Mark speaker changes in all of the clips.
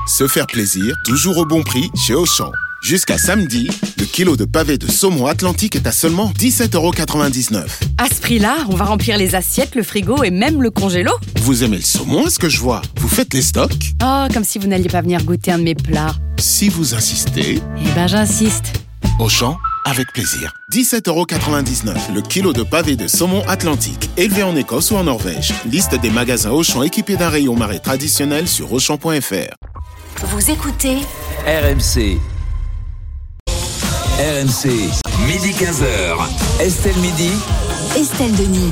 Speaker 1: Se faire plaisir, toujours au bon prix chez Auchan. Jusqu'à samedi, le kilo de pavés de saumon Atlantique est à seulement 17,99 €.
Speaker 2: À ce prix-là, on va remplir les assiettes, le frigo et même le congélo.
Speaker 1: Vous aimez le saumon, est-ce que je vois? Vous faites les stocks?
Speaker 2: Oh, comme si vous n'alliez pas venir goûter un de mes plats.
Speaker 1: Si vous insistez...
Speaker 2: Eh ben, j'insiste.
Speaker 1: Auchan, avec plaisir. 17,99 € le kilo de pavés de saumon Atlantique, élevé en Écosse ou en Norvège. Liste des magasins Auchan équipés d'un rayon marée traditionnel sur Auchan.fr.
Speaker 3: Vous écoutez
Speaker 4: RMC. RMC, midi 15h. Estelle Midi.
Speaker 3: Estelle Denis.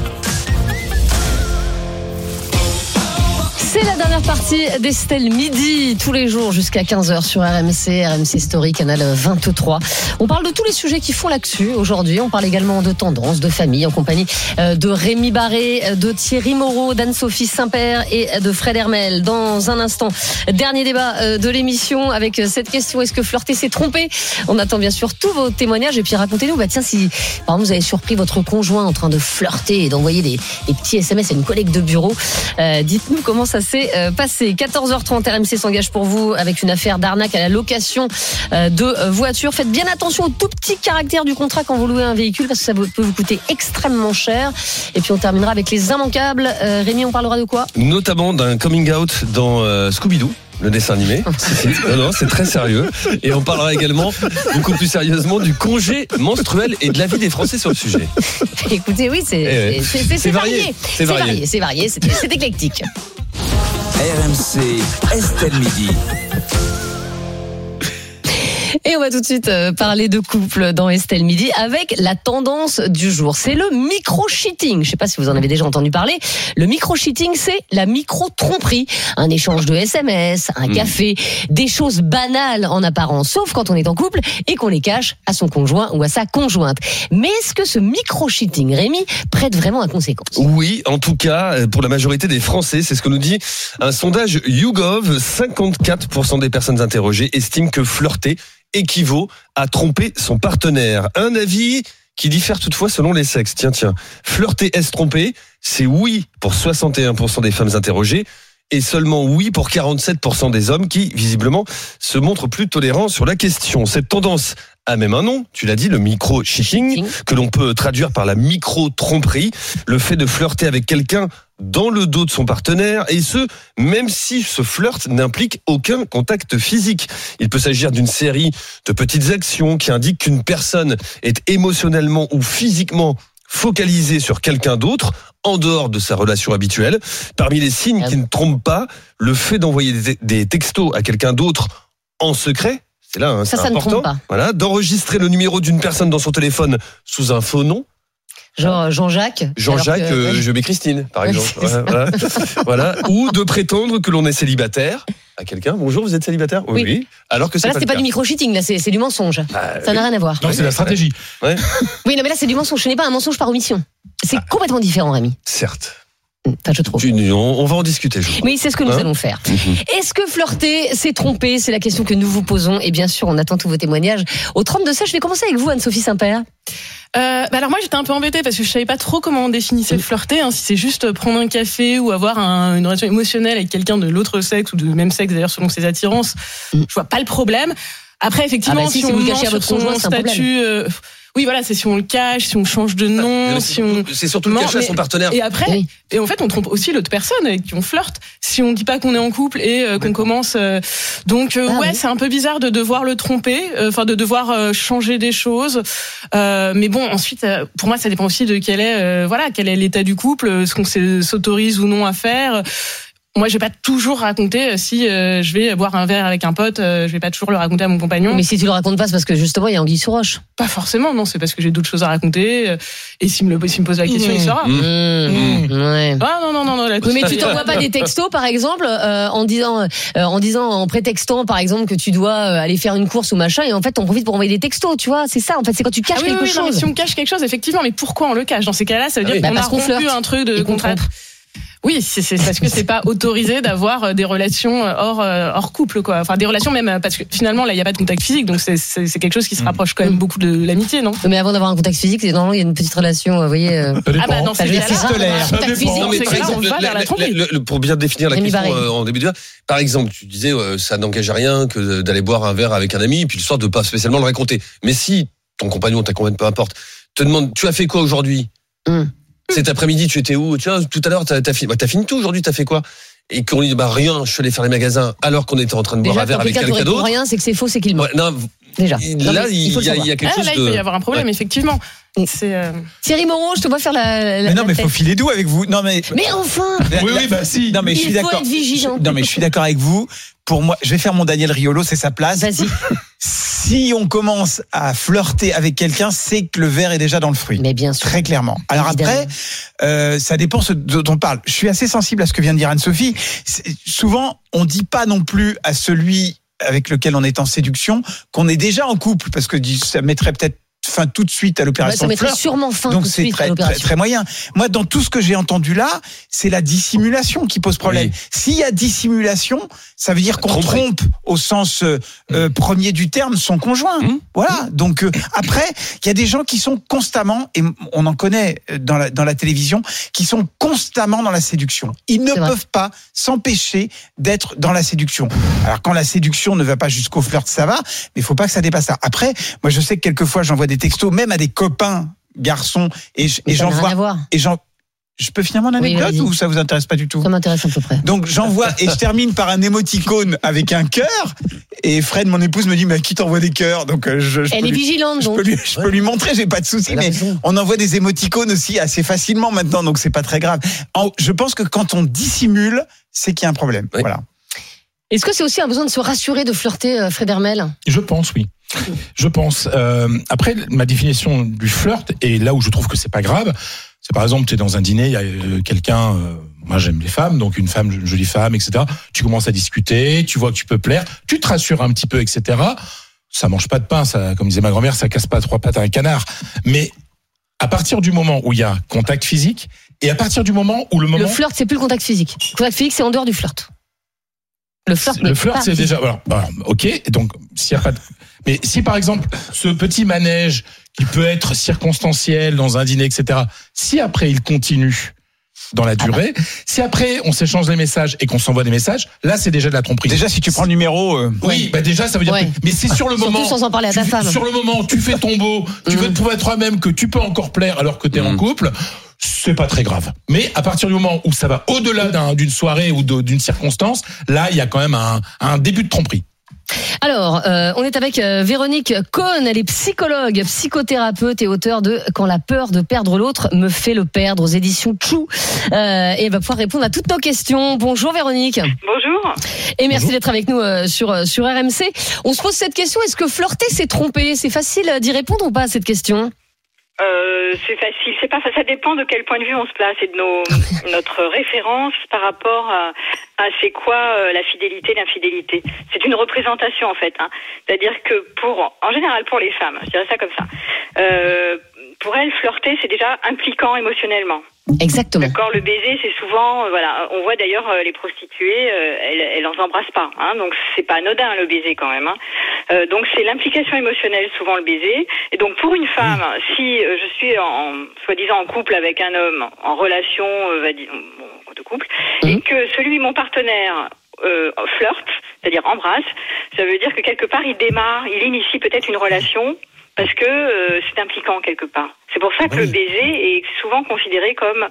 Speaker 5: C'est la dernière partie d'Estelle Midi, tous les jours jusqu'à 15h sur RMC, RMC Story, canal 23. On parle de tous les sujets qui font l'actu aujourd'hui. On parle également de tendances, de famille, en compagnie de Rémi Barré, de Thierry Moreau, d'Anne-Sophie Saint-Père et de Fred Hermel. Dans un instant, dernier débat de l'émission avec cette question: est-ce que flirter, c'est tromper? On attend bien sûr tous vos témoignages et puis racontez-nous, tiens, si par exemple vous avez surpris votre conjoint en train de flirter et d'envoyer des petits SMS à une collègue de bureau, dites-nous comment ça s'est passé. 14h30, RMC s'engage pour vous avec une affaire d'arnaque à la location de voitures. Faites bien attention aux tout petits caractères du contrat quand vous louez un véhicule, parce que ça peut vous coûter extrêmement cher. Et puis on terminera avec les immanquables. Rémi, on parlera de quoi?
Speaker 6: Notamment d'un coming out dans Scooby-Doo, le dessin animé. Non, c'est très sérieux. Et on parlera également, beaucoup plus sérieusement, du congé menstruel et de l'avis des Français sur le sujet.
Speaker 5: Écoutez, oui, c'est varié. C'est varié, c'est éclectique.
Speaker 4: RMC, Estelle Midi.
Speaker 5: Et on va tout de suite parler de couple dans Estelle Midi avec la tendance du jour. C'est le micro-cheating. Je ne sais pas si vous en avez déjà entendu parler. Le micro-cheating, c'est la micro-tromperie. Un échange de SMS, un café, des choses banales en apparence, sauf quand on est en couple et qu'on les cache à son conjoint ou à sa conjointe. Mais est-ce que ce micro-cheating, Rémi, prête vraiment à conséquence?
Speaker 6: Oui, en tout cas, pour la majorité des Français, c'est ce que nous dit un sondage YouGov. 54% des personnes interrogées estiment que flirter équivaut à tromper son partenaire. Un avis qui diffère toutefois selon les sexes. Tiens. Flirter, est-ce tromper? C'est oui pour 61% des femmes interrogées et seulement oui pour 47% des hommes qui, visiblement, se montrent plus tolérants sur la question. Cette tendance a même un nom, tu l'as dit, le micro-cheating, que l'on peut traduire par la micro-tromperie, le fait de flirter avec quelqu'un dans le dos de son partenaire, et ce, même si ce flirt n'implique aucun contact physique. Il peut s'agir d'une série de petites actions qui indiquent qu'une personne est émotionnellement ou physiquement focalisée sur quelqu'un d'autre, en dehors de sa relation habituelle. Parmi les signes qui ne trompent pas, le fait d'envoyer des textos à quelqu'un d'autre en secret, c'est là, c'est important. Ne trompe pas. Voilà, d'enregistrer le numéro d'une personne dans son téléphone sous un faux nom.
Speaker 5: Genre Jean-Jacques.
Speaker 6: Je mets Christine, par exemple. Voilà. Ou de prétendre que l'on est célibataire à quelqu'un. Bonjour, vous êtes célibataire? Oui. Alors que c'est
Speaker 5: là, c'est pas du micro-cheating, là, c'est du mensonge. Ça n'a rien à voir.
Speaker 7: Non, c'est la stratégie.
Speaker 6: Ouais.
Speaker 5: Oui, non, mais là, c'est du mensonge. Ce n'est pas un mensonge par omission. C'est complètement différent, Rémi.
Speaker 6: Certes.
Speaker 5: Enfin, je trouve.
Speaker 6: On va en discuter.
Speaker 5: Oui, c'est ce que nous allons faire. Est-ce que flirter, c'est tromper? C'est la question que nous vous posons. Et bien sûr, on attend tous vos témoignages. Au 32-16, je vais commencer avec vous, Anne-Sophie Saint-Père.
Speaker 8: Alors moi j'étais un peu embêtée parce que je savais pas trop comment on définissait flirter, si c'est juste prendre un café ou avoir une relation émotionnelle avec quelqu'un de l'autre sexe ou de même sexe d'ailleurs selon ses attirances. Je vois pas le problème. Après effectivement
Speaker 5: si
Speaker 8: on
Speaker 5: vous le
Speaker 8: ment
Speaker 5: cachez à votre
Speaker 8: sur
Speaker 5: conjoint,
Speaker 8: son statut, oui voilà, c'est si on le cache, si on change de nom,
Speaker 6: c'est surtout le cacher à son partenaire.
Speaker 8: Et après, et en fait on trompe aussi l'autre personne avec qui on flirte. Si on dit pas qu'on est en couple et qu'on commence, c'est un peu bizarre de devoir le tromper, de devoir changer des choses. Mais bon, ensuite, pour moi, ça dépend aussi de quel est l'état du couple, ce qu'on s'autorise ou non à faire. Moi, je vais pas toujours raconter si je vais boire un verre avec un pote, je vais pas toujours le raconter à mon compagnon.
Speaker 5: Mais si tu le racontes pas, c'est parce que justement, il y a anguille sous roche.
Speaker 8: Pas forcément, non, c'est parce que j'ai d'autres choses à raconter. Et s'il me pose la question, il saura.
Speaker 5: Ouais.
Speaker 8: Ah non.
Speaker 5: Mais tu t'envoies pas des textos, par exemple, en prétextant, par exemple, que tu dois aller faire une course ou machin, et en fait, t'en profites pour envoyer des textos, tu vois. C'est ça, en fait, c'est quand tu caches quelque chose.
Speaker 8: Non, mais si on cache quelque chose, effectivement, mais pourquoi on le cache? Dans ces cas-là, ça veut dire qu'on a rompu un truc de contrat. Oui, c'est parce que c'est pas autorisé d'avoir des relations hors couple, quoi. Enfin, des relations même parce que finalement là, il y a pas de contact physique, donc c'est quelque chose qui se rapproche quand même beaucoup de l'amitié, non ?
Speaker 5: Mais avant d'avoir un contact physique, normalement il y a une petite relation, vous voyez.
Speaker 8: Ah bah non, c'est
Speaker 7: épistolaire.
Speaker 8: contact physique,
Speaker 6: Non, mais
Speaker 8: c'est
Speaker 6: par
Speaker 8: clair, on
Speaker 6: exemple,
Speaker 8: va vers la tromperie.
Speaker 6: pour bien définir la
Speaker 5: Rémi
Speaker 6: question
Speaker 5: Barré.
Speaker 6: en début de par exemple, tu disais ça n'engage à rien que d'aller boire un verre avec un ami et puis le soir de pas spécialement le raconter. Mais si ton compagnon, ta compagne, peu importe, te demande tu as fait quoi aujourd'hui ? Cet après-midi, tu étais où ? Tiens, tout à l'heure, t'as fini tout aujourd'hui, t'as fait quoi ? Et qu'on lui dit rien, je suis allé faire les magasins alors qu'on était en train de boire un verre avec quelqu'un d'autre.
Speaker 5: Rien, c'est que c'est faux, c'est qu'il ment.
Speaker 6: Ouais, non,
Speaker 5: Déjà.
Speaker 6: Là, il y a quelque chose
Speaker 8: là, il peut y avoir un problème, effectivement.
Speaker 5: Thierry Moreau, je te vois faire la
Speaker 7: mais non, mais
Speaker 5: tête.
Speaker 7: faut filer doux avec vous. Non, mais
Speaker 5: enfin.
Speaker 7: Oui, bah si. Non, mais je suis
Speaker 5: Il faut
Speaker 7: d'accord.
Speaker 5: être vigilant.
Speaker 7: Non, mais je suis d'accord avec vous. Pour moi, je vais faire mon Daniel Riolo, c'est sa place.
Speaker 5: Vas-y.
Speaker 7: Si on commence à flirter avec quelqu'un, c'est que le verre est déjà dans le fruit.
Speaker 5: Mais bien sûr.
Speaker 7: Très clairement. Alors
Speaker 5: Évidemment.
Speaker 7: après, ça dépend ce dont on parle. Je suis assez sensible à ce que vient de dire Anne-Sophie. Souvent, on dit pas non plus à celui avec lequel on est en séduction qu'on est déjà en couple, parce que ça mettrait peut-être fin tout de suite à l'opération.
Speaker 5: Ça
Speaker 7: de
Speaker 5: mettrait
Speaker 7: flirt.
Speaker 5: sûrement fin
Speaker 7: Donc
Speaker 5: tout de
Speaker 7: c'est
Speaker 5: suite à
Speaker 7: très,
Speaker 5: l'opération.
Speaker 7: très moyen. Moi, dans tout ce que j'ai entendu là, c'est la dissimulation qui pose problème.
Speaker 6: Oui.
Speaker 7: S'il y a dissimulation, ça veut dire qu'on trompe au sens premier du terme son conjoint. Voilà. Donc après, il y a des gens qui sont constamment, et on en connaît dans la télévision, qui sont constamment dans la séduction. Ils ne peuvent pas s'empêcher d'être dans la séduction. Alors quand la séduction ne va pas jusqu'au flirt, ça va, mais il faut pas que ça dépasse ça. Après, moi je sais que quelquefois j'envoie des textos, même à des copains garçons, et j'en vois. Je peux finir mon anecdote ou ça vous intéresse pas du tout ?
Speaker 5: Ça m'intéresse à peu près.
Speaker 7: Donc j'envoie et je termine par un émoticône avec un cœur. Et Fred, mon épouse, me dit mais à qui t'envoies des cœurs ? Donc
Speaker 5: elle est vigilante.
Speaker 7: Je peux lui montrer, j'ai pas de souci. Mais on envoie des émoticônes aussi assez facilement maintenant, donc c'est pas très grave. Je pense que quand on dissimule, c'est qu'il y a un problème. Oui. Voilà.
Speaker 5: Est-ce que c'est aussi un besoin de se rassurer, de flirter, Fred Hermel ?
Speaker 9: Je pense, oui. Je pense. Après, ma définition du flirt, et là où je trouve que c'est pas grave, c'est par exemple, tu es dans un dîner, il y a quelqu'un, moi j'aime les femmes, donc une femme, une jolie femme, etc. Tu commences à discuter, tu vois que tu peux plaire, tu te rassures un petit peu, etc. Ça mange pas de pain, ça, comme disait ma grand-mère, ça casse pas 3 pattes à un canard. Mais à partir du moment où il y a contact physique, et à partir du moment où le
Speaker 5: flirt, c'est plus le contact physique. Le contact physique, c'est en dehors du flirt. Le flirt,
Speaker 9: c'est déjà. Alors, ok. Donc, s'il y a pas de. Mais si par exemple ce petit manège qui peut être circonstanciel dans un dîner, etc. Si après il continue dans la durée, si après on s'échange les messages et qu'on s'envoie des messages, là c'est déjà de la tromperie.
Speaker 7: Déjà si tu prends le numéro.
Speaker 9: Oui, bah déjà ça veut dire. Mais c'est sur le moment.
Speaker 5: Surtout sans en parler à ta femme.
Speaker 9: Sur le moment, tu fais ton beau, tu veux te prouver à toi-même que tu peux encore plaire alors que t'es en couple. C'est pas très grave. Mais à partir du moment où ça va au-delà d'une soirée ou d'une circonstance, là, il y a quand même un début de tromperie.
Speaker 5: Alors, on est avec Véronique Cohn, elle est psychologue, psychothérapeute et auteure de « Quand la peur de perdre l'autre me fait le perdre » aux éditions Chou. Et elle va pouvoir répondre à toutes nos questions. Bonjour Véronique.
Speaker 10: Bonjour.
Speaker 5: Et merci d'être avec nous sur RMC. On se pose cette question, est-ce que flirter c'est tromper ? C'est facile d'y répondre ou pas à cette question ?
Speaker 10: C'est facile, c'est pas ça dépend de quel point de vue on se place et de notre référence par rapport à c'est quoi la fidélité, l'infidélité. C'est une représentation en fait, hein. C'est-à-dire que en général pour les femmes, je dirais ça comme ça. Pour elles, flirter c'est déjà impliquant émotionnellement.
Speaker 5: Exactement.
Speaker 10: D'accord, le baiser c'est souvent on voit d'ailleurs les prostituées elles en embrassent pas, hein, donc c'est pas anodin le baiser quand même, hein. Donc c'est l'implication émotionnelle souvent le baiser, et donc pour une femme si je suis soi-disant en couple avec un homme en relation de couple et que mon partenaire flirte, c'est-à-dire embrasse, ça veut dire que quelque part il initie peut-être une relation parce que c'est impliquant quelque part. C'est pour ça que le baiser est souvent considéré comme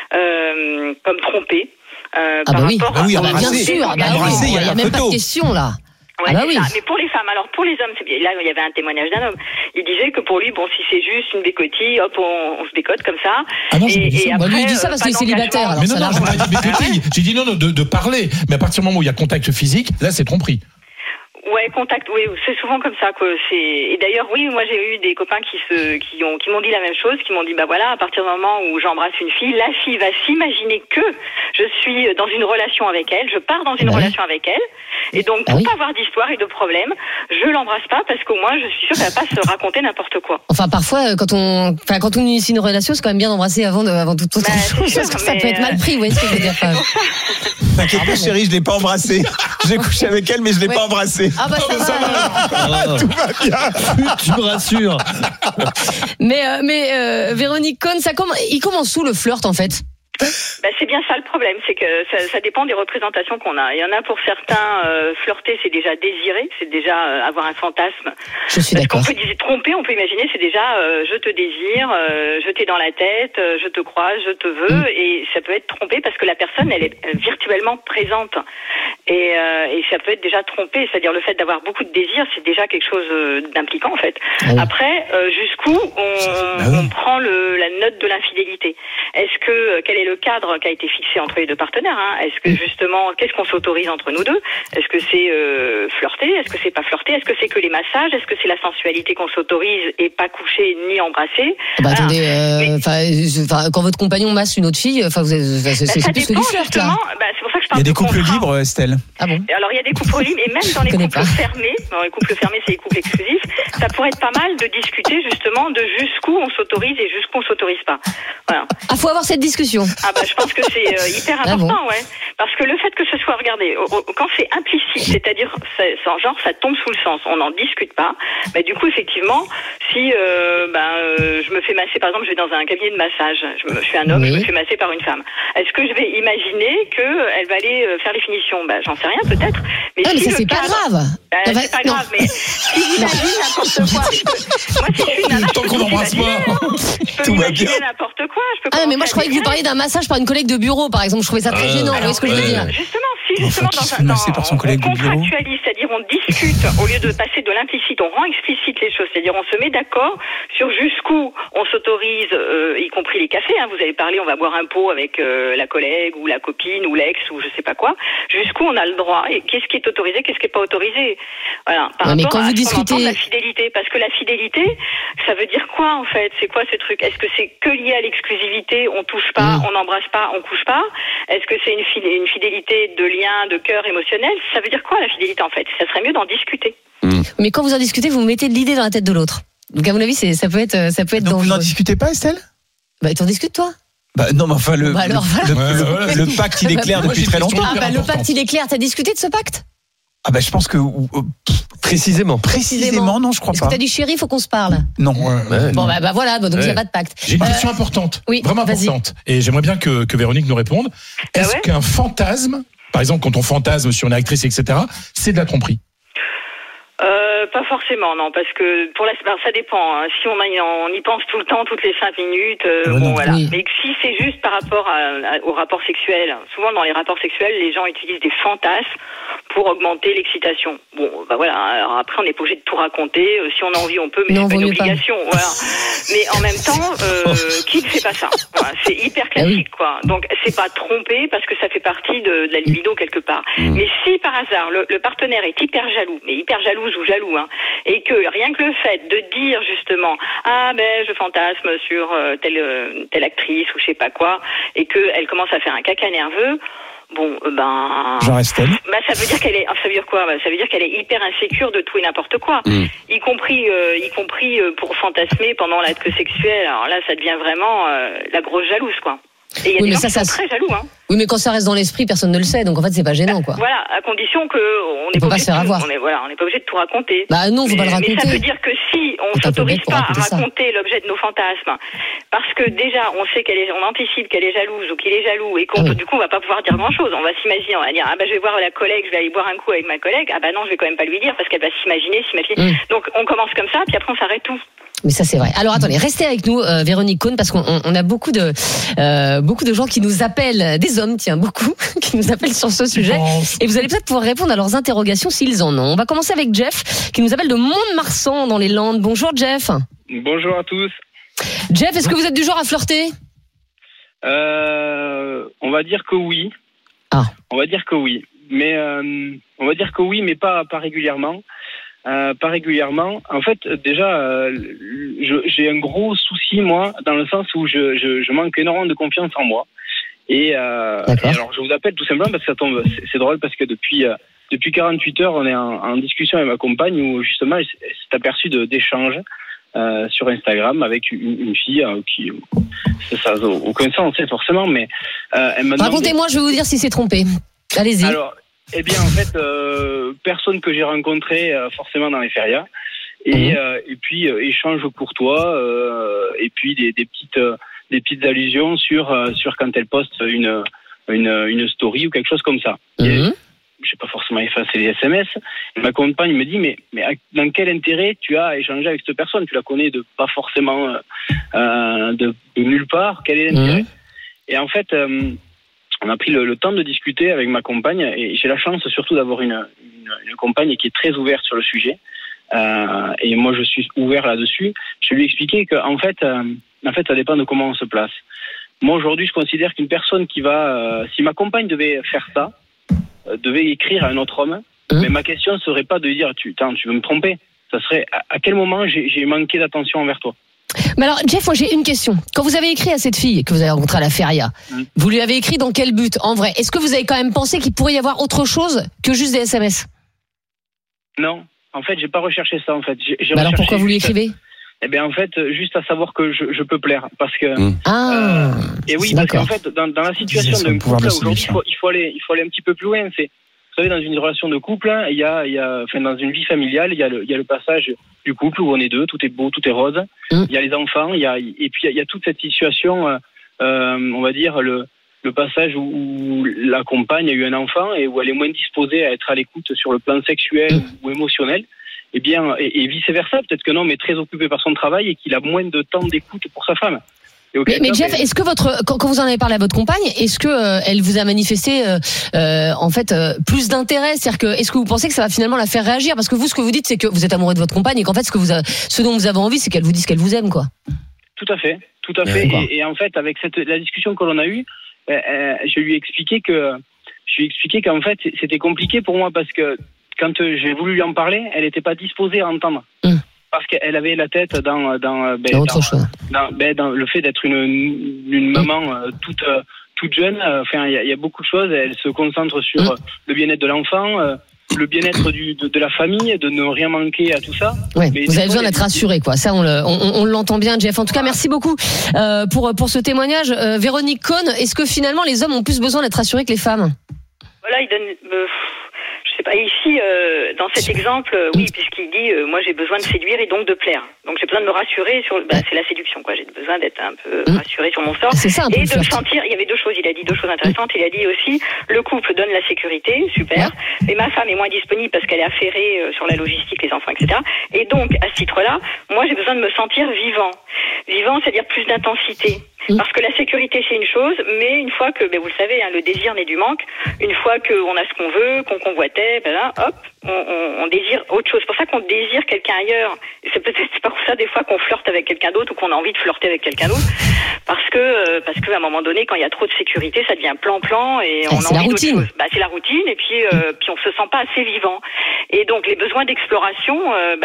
Speaker 10: trompé. Par rapport à...
Speaker 5: bien sûr, il n'y a même pas de question là.
Speaker 10: Ouais, ça. Mais pour les femmes, alors pour les hommes, c'est bien. Là, il y avait un témoignage d'un homme. Il disait que pour lui, si c'est juste une bécotille, hop, on se bécote comme ça.
Speaker 9: Ah non,
Speaker 5: et après, lui, il dit ça parce qu'il est célibataire.
Speaker 9: Mais non, j'ai pas dit bécotille. J'ai dit non, de parler. Mais à partir du moment où il y a contact physique, là, c'est tromperie.
Speaker 10: Ouais, Ouais, contact, oui, c'est souvent comme ça, quoi. Et d'ailleurs, oui, moi j'ai eu des copains qui m'ont dit la même chose, qui m'ont dit, bah voilà, à partir du moment où j'embrasse une fille, la fille va s'imaginer que je suis dans une relation avec elle, je pars dans une relation avec elle, et donc pour pas avoir d'histoire et de problème, je l'embrasse pas parce qu'au moins je suis sûre qu'elle va pas se raconter n'importe quoi.
Speaker 5: Enfin, parfois, quand on initie une relation, c'est quand même bien d'embrasser avant toute autre chose, parce que ça peut être mal pris, vous voyez ce que je veux dire.
Speaker 7: T'inquiète pas, chérie, je l'ai pas embrassée. J'ai couché avec elle, mais je l'ai pas embrassée.
Speaker 5: Ah bah ça va.
Speaker 7: Tout va bien.
Speaker 6: Tu me rassures.
Speaker 5: Mais Véronique Cohn, il commence où le flirt en fait?
Speaker 10: Bah, c'est bien ça le problème, c'est que ça dépend des représentations qu'on a. Il y en a pour certains, flirter c'est déjà désirer, c'est déjà avoir un fantasme.
Speaker 5: Je suis d'accord.
Speaker 10: Parce qu'on peut tromper, on peut imaginer, c'est déjà je te désire, je t'ai dans la tête, je te croise, je te veux, et ça peut être trompé parce que la personne elle est virtuellement présente. Et ça peut être déjà trompé, c'est-à-dire le fait d'avoir beaucoup de désir, c'est déjà quelque chose d'impliquant en fait. Après, jusqu'où on prend la note de l'infidélité. Quel est le cadre qui a été fixé entre les deux partenaires, hein? Est-ce que justement, qu'est-ce qu'on s'autorise entre nous deux? Est-ce que c'est flirter? Est-ce que c'est pas flirter? Est-ce que c'est que les massages? Est-ce que c'est la sensualité qu'on s'autorise et pas coucher ni embrasser?
Speaker 5: Bah attendez, quand votre compagnon masse une autre fille, c'est plus que du flirt là.
Speaker 10: C'est pour ça que je parle.
Speaker 7: Il y a des couples libres, Estelle.
Speaker 5: Ah bon?
Speaker 10: Alors il y a des couples libres et même dans les couples fermés, c'est les couples exclusifs, ça pourrait être pas mal de discuter justement de jusqu'où on s'autorise et jusqu'où on s'autorise pas. Voilà.
Speaker 5: Ah, faut avoir cette discussion.
Speaker 10: Ah bah je pense que c'est hyper important, ouais. Parce que le fait que ce soit, regardez, quand c'est implicite, c'est-à-dire ça tombe sous le sens, on n'en discute pas. Mais du coup effectivement, si je me fais masser, par exemple, je vais dans un cabinet de massage, je suis un homme, je me fais masser par une femme. Est-ce que je vais imaginer que elle va aller faire les finitions? Bah j'en sais rien peut-être. Mais
Speaker 5: mais ça c'est pas grave.
Speaker 10: C'est pas grave, mais si j'imagine n'importe quoi, moi si je suis une nana,
Speaker 9: tant qu'on n'embrasse pas,
Speaker 10: je peux imaginer n'importe quoi.
Speaker 5: Mais moi je croyais que vous parliez d'un massage par une collègue de bureau, par exemple. Je trouvais ça très gênant. Vous voyez ce que je veux dire?
Speaker 10: Justement, on contractualise, c'est-à-dire on discute au lieu de passer de l'implicite, on rend explicite les choses, c'est-à-dire on se met d'accord sur jusqu'où on s'autorise, y compris les cafés. Hein, vous avez parlé, on va boire un pot avec la collègue ou la copine ou l'ex ou je sais pas quoi. Jusqu'où on a le droit et qu'est-ce qui est autorisé, qu'est-ce qui est pas autorisé. Voilà. Par rapport
Speaker 5: quand
Speaker 10: à
Speaker 5: vous discutez
Speaker 10: la fidélité, parce que la fidélité, ça veut dire quoi en fait? C'est quoi ce truc? Est-ce que c'est que lié à l'exclusivité? On touche pas, on n'embrasse pas, on couche pas? Est-ce que c'est une fidélité de lien, de cœur émotionnel? Ça veut dire quoi la fidélité en fait? Ça serait mieux d'en discuter.
Speaker 5: Mais quand vous en discutez, vous mettez de l'idée dans la tête de l'autre. Donc à mon avis, ça peut être
Speaker 7: Donc
Speaker 5: dangereux.
Speaker 7: vous n'en discutez pas, Estelle?
Speaker 5: Bah t'en discutes toi?
Speaker 7: Bah non, mais enfin le
Speaker 9: pacte
Speaker 7: il est clair depuis très longtemps.
Speaker 5: Le pacte il est clair. T'as discuté de ce pacte?
Speaker 7: Ah bah je pense que
Speaker 6: Précisément,
Speaker 7: non, je crois pas.
Speaker 5: Est-ce que t'as dit chérie, faut qu'on se parle?
Speaker 7: Non.
Speaker 5: Bon bah voilà, donc il n'y a pas de pacte.
Speaker 9: J'ai une question importante, vraiment
Speaker 5: vas-y.
Speaker 9: importante, et j'aimerais bien que Véronique nous réponde. Est-ce qu'un fantasme, par exemple quand on fantasme sur une actrice, etc., c'est de la tromperie?
Speaker 10: Pas forcément, non, parce que ça dépend. Hein. Si on y pense tout le temps, toutes les 5 minutes, voilà. Oui. Mais si c'est juste par rapport au rapport sexuel, souvent dans les rapports sexuels, les gens utilisent des fantasmes pour augmenter l'excitation. Bon, bah voilà. Alors après, on n'est pas obligé de tout raconter. Si on a envie, on peut, mais c'est pas une obligation. Voilà. Mais en même temps, qui ne fait pas ça? Voilà, c'est hyper classique, quoi. Donc c'est pas tromper parce que ça fait partie de la libido quelque part. Mais si par hasard le partenaire est hyper jaloux, mais hyper jalouse ou jaloux, hein, et que rien que le fait de dire justement je fantasme sur telle actrice ou je sais pas quoi, et que elle commence à faire un caca nerveux. Bon,
Speaker 7: Jean Estelle.
Speaker 10: Ça veut dire qu'elle est. Ça veut dire quoi? Ça veut dire qu'elle est hyper insécure de tout et n'importe quoi, y compris pour fantasmer pendant l'acte sexuel. Alors là, ça devient vraiment la grosse jalouse, quoi. Et il y a des gens qui sont très jaloux, hein.
Speaker 5: Oui, mais quand ça reste dans l'esprit, personne ne le sait, donc en fait, c'est pas gênant, quoi.
Speaker 10: Voilà, à condition que on n'est pas obligé de tout raconter.
Speaker 5: Bah non, faut pas le raconter.
Speaker 10: Mais ça veut dire que si on s'autorise pas à raconter l'objet de nos fantasmes, parce que déjà, on sait on anticipe qu'elle est jalouse ou qu'il est jaloux, et du coup, on va pas pouvoir dire grand chose. On va s'imaginer, on va dire, je vais voir la collègue, je vais aller boire un coup avec ma collègue. Non, je vais quand même pas lui dire parce qu'elle va s'imaginer. Donc, on commence comme ça, puis après, on s'arrête tout.
Speaker 5: Mais ça c'est vrai. Alors attendez, restez avec nous, Véronique Cohn, parce qu'on a beaucoup de gens qui nous appellent, des hommes, beaucoup, qui nous appellent sur ce sujet. Et vous allez peut-être pouvoir répondre à leurs interrogations s'ils en ont. On va commencer avec Jeff, qui nous appelle de Mont-de-Marsan dans les Landes. Bonjour Jeff.
Speaker 11: Bonjour à tous.
Speaker 5: Jeff, est-ce que vous êtes du genre à flirter?
Speaker 11: On va dire que oui. On va dire que oui. Mais On va dire que oui, mais pas régulièrement. Pas régulièrement. En fait, déjà, j'ai un gros souci, moi, dans le sens où je manque énormément de confiance en moi. Et alors, je vous appelle tout simplement parce que ça tombe. C'est drôle parce que depuis 48 heures, on est en discussion avec ma compagne où justement, elle s'est aperçue d'échanges sur Instagram avec une fille qui ça n'a aucun sens, forcément, mais elle m'a demandé...
Speaker 5: Racontez-moi, je vais vous dire si c'est trompé. Allez-y.
Speaker 11: Alors, eh bien, en fait, personne que j'ai rencontré forcément dans les férias, et puis échange courtois, et puis des petites allusions sur quand elle poste une story ou quelque chose comme ça. Je n'ai pas forcément effacé les SMS. Et ma compagne me dit mais dans quel intérêt tu as échangé avec cette personne? Tu la connais de pas forcément de nulle part. Quel est l'intérêt? Et en fait, on a pris le temps de discuter avec ma compagne et j'ai la chance surtout d'avoir une compagne qui est très ouverte sur le sujet. Et moi, je suis ouvert là-dessus. Je lui ai expliqué qu'en fait, ça dépend de comment on se place. Moi, aujourd'hui, je considère qu'une personne qui va... si ma compagne devait faire ça, devait écrire à un autre homme, mais ma question serait pas de lui dire tu veux me tromper. Ça serait à quel moment j'ai manqué d'attention envers toi.
Speaker 5: Mais alors, Jeff, moi j'ai une question. Quand vous avez écrit à cette fille que vous avez rencontrée à la feria, vous lui avez écrit dans quel but, en vrai? Est-ce que vous avez quand même pensé qu'il pourrait y avoir autre chose que juste des SMS?
Speaker 11: Non, en fait, j'ai pas recherché ça. En fait,
Speaker 5: alors pourquoi vous lui écrivez?
Speaker 11: Eh bien, en fait, juste à savoir que je peux plaire, parce que et oui, parce qu'en fait, dans la situation d'un couple aujourd'hui, il faut aller un petit peu plus loin. Vous savez, dans une relation de couple, il y a dans une vie familiale, il y a le passage du couple où on est deux, tout est beau, tout est rose. Il y a les enfants, et puis il y a toute cette situation, on va dire le passage où la compagne a eu un enfant et où elle est moins disposée à être à l'écoute sur le plan sexuel ou émotionnel. Eh bien, et vice versa, peut-être que non, mais très occupé par son travail et qu'il a moins de temps d'écoute pour sa femme.
Speaker 5: Mais Jeff, est-ce que quand vous en avez parlé à votre compagne, est-ce que elle vous a manifesté en fait plus d'intérêt? C'est-à-dire que est-ce que vous pensez que ça va finalement la faire réagir? Parce que vous, ce que vous dites, c'est que vous êtes amoureux de votre compagne et qu'en fait, ce dont vous avez envie, c'est qu'elle vous dise qu'elle vous aime, quoi.
Speaker 11: Tout à fait. Et en fait, avec la discussion que l'on a eue, je lui ai expliqué qu'en fait, c'était compliqué pour moi parce que quand j'ai voulu lui en parler, elle n'était pas disposée à entendre. Parce qu'elle avait la tête dans le fait d'être une maman toute jeune. Enfin, il y a beaucoup de choses. Elle se concentre sur le bien-être de l'enfant, le bien-être de la famille, de ne rien manquer à tout ça.
Speaker 5: Ouais, vous avez besoin d'être rassuré, quoi. Ça, on l'entend bien, Jeff. En tout cas, merci beaucoup pour ce témoignage. Véronique Cohn, est-ce que finalement les hommes ont plus besoin d'être rassurés que les femmes?
Speaker 10: Voilà, il donne... Je sais pas, ici, dans cet exemple, oui, puisqu'il dit, moi j'ai besoin de séduire et donc de plaire. Donc j'ai besoin de me rassurer sur, c'est la séduction, quoi. J'ai besoin d'être un peu rassuré sur mon sort.
Speaker 5: C'est ça,
Speaker 10: et de me sentir, il y avait deux choses, il a dit deux choses intéressantes. Il a dit aussi, le couple donne la sécurité, super. Mais ma femme est moins disponible parce qu'elle est affairée sur la logistique, les enfants, etc. Et donc, à ce titre-là, moi j'ai besoin de me sentir vivant. Vivant, c'est-à-dire plus d'intensité. Parce que la sécurité, c'est une chose, mais une fois que, vous le savez, le désir naît du manque, une fois qu'on a ce qu'on veut, qu'on convoitait, hop, on désire autre chose. C'est pour ça qu'on désire quelqu'un ailleurs. Et c'est peut-être pas pour ça, des fois, qu'on flirte avec quelqu'un d'autre ou qu'on a envie de flirter avec quelqu'un d'autre. Parce que à un moment donné, quand il y a trop de sécurité, ça devient plan-plan et on a envie d'autre chose. C'est la routine et puis on se sent pas assez vivant. Et donc, les besoins d'exploration,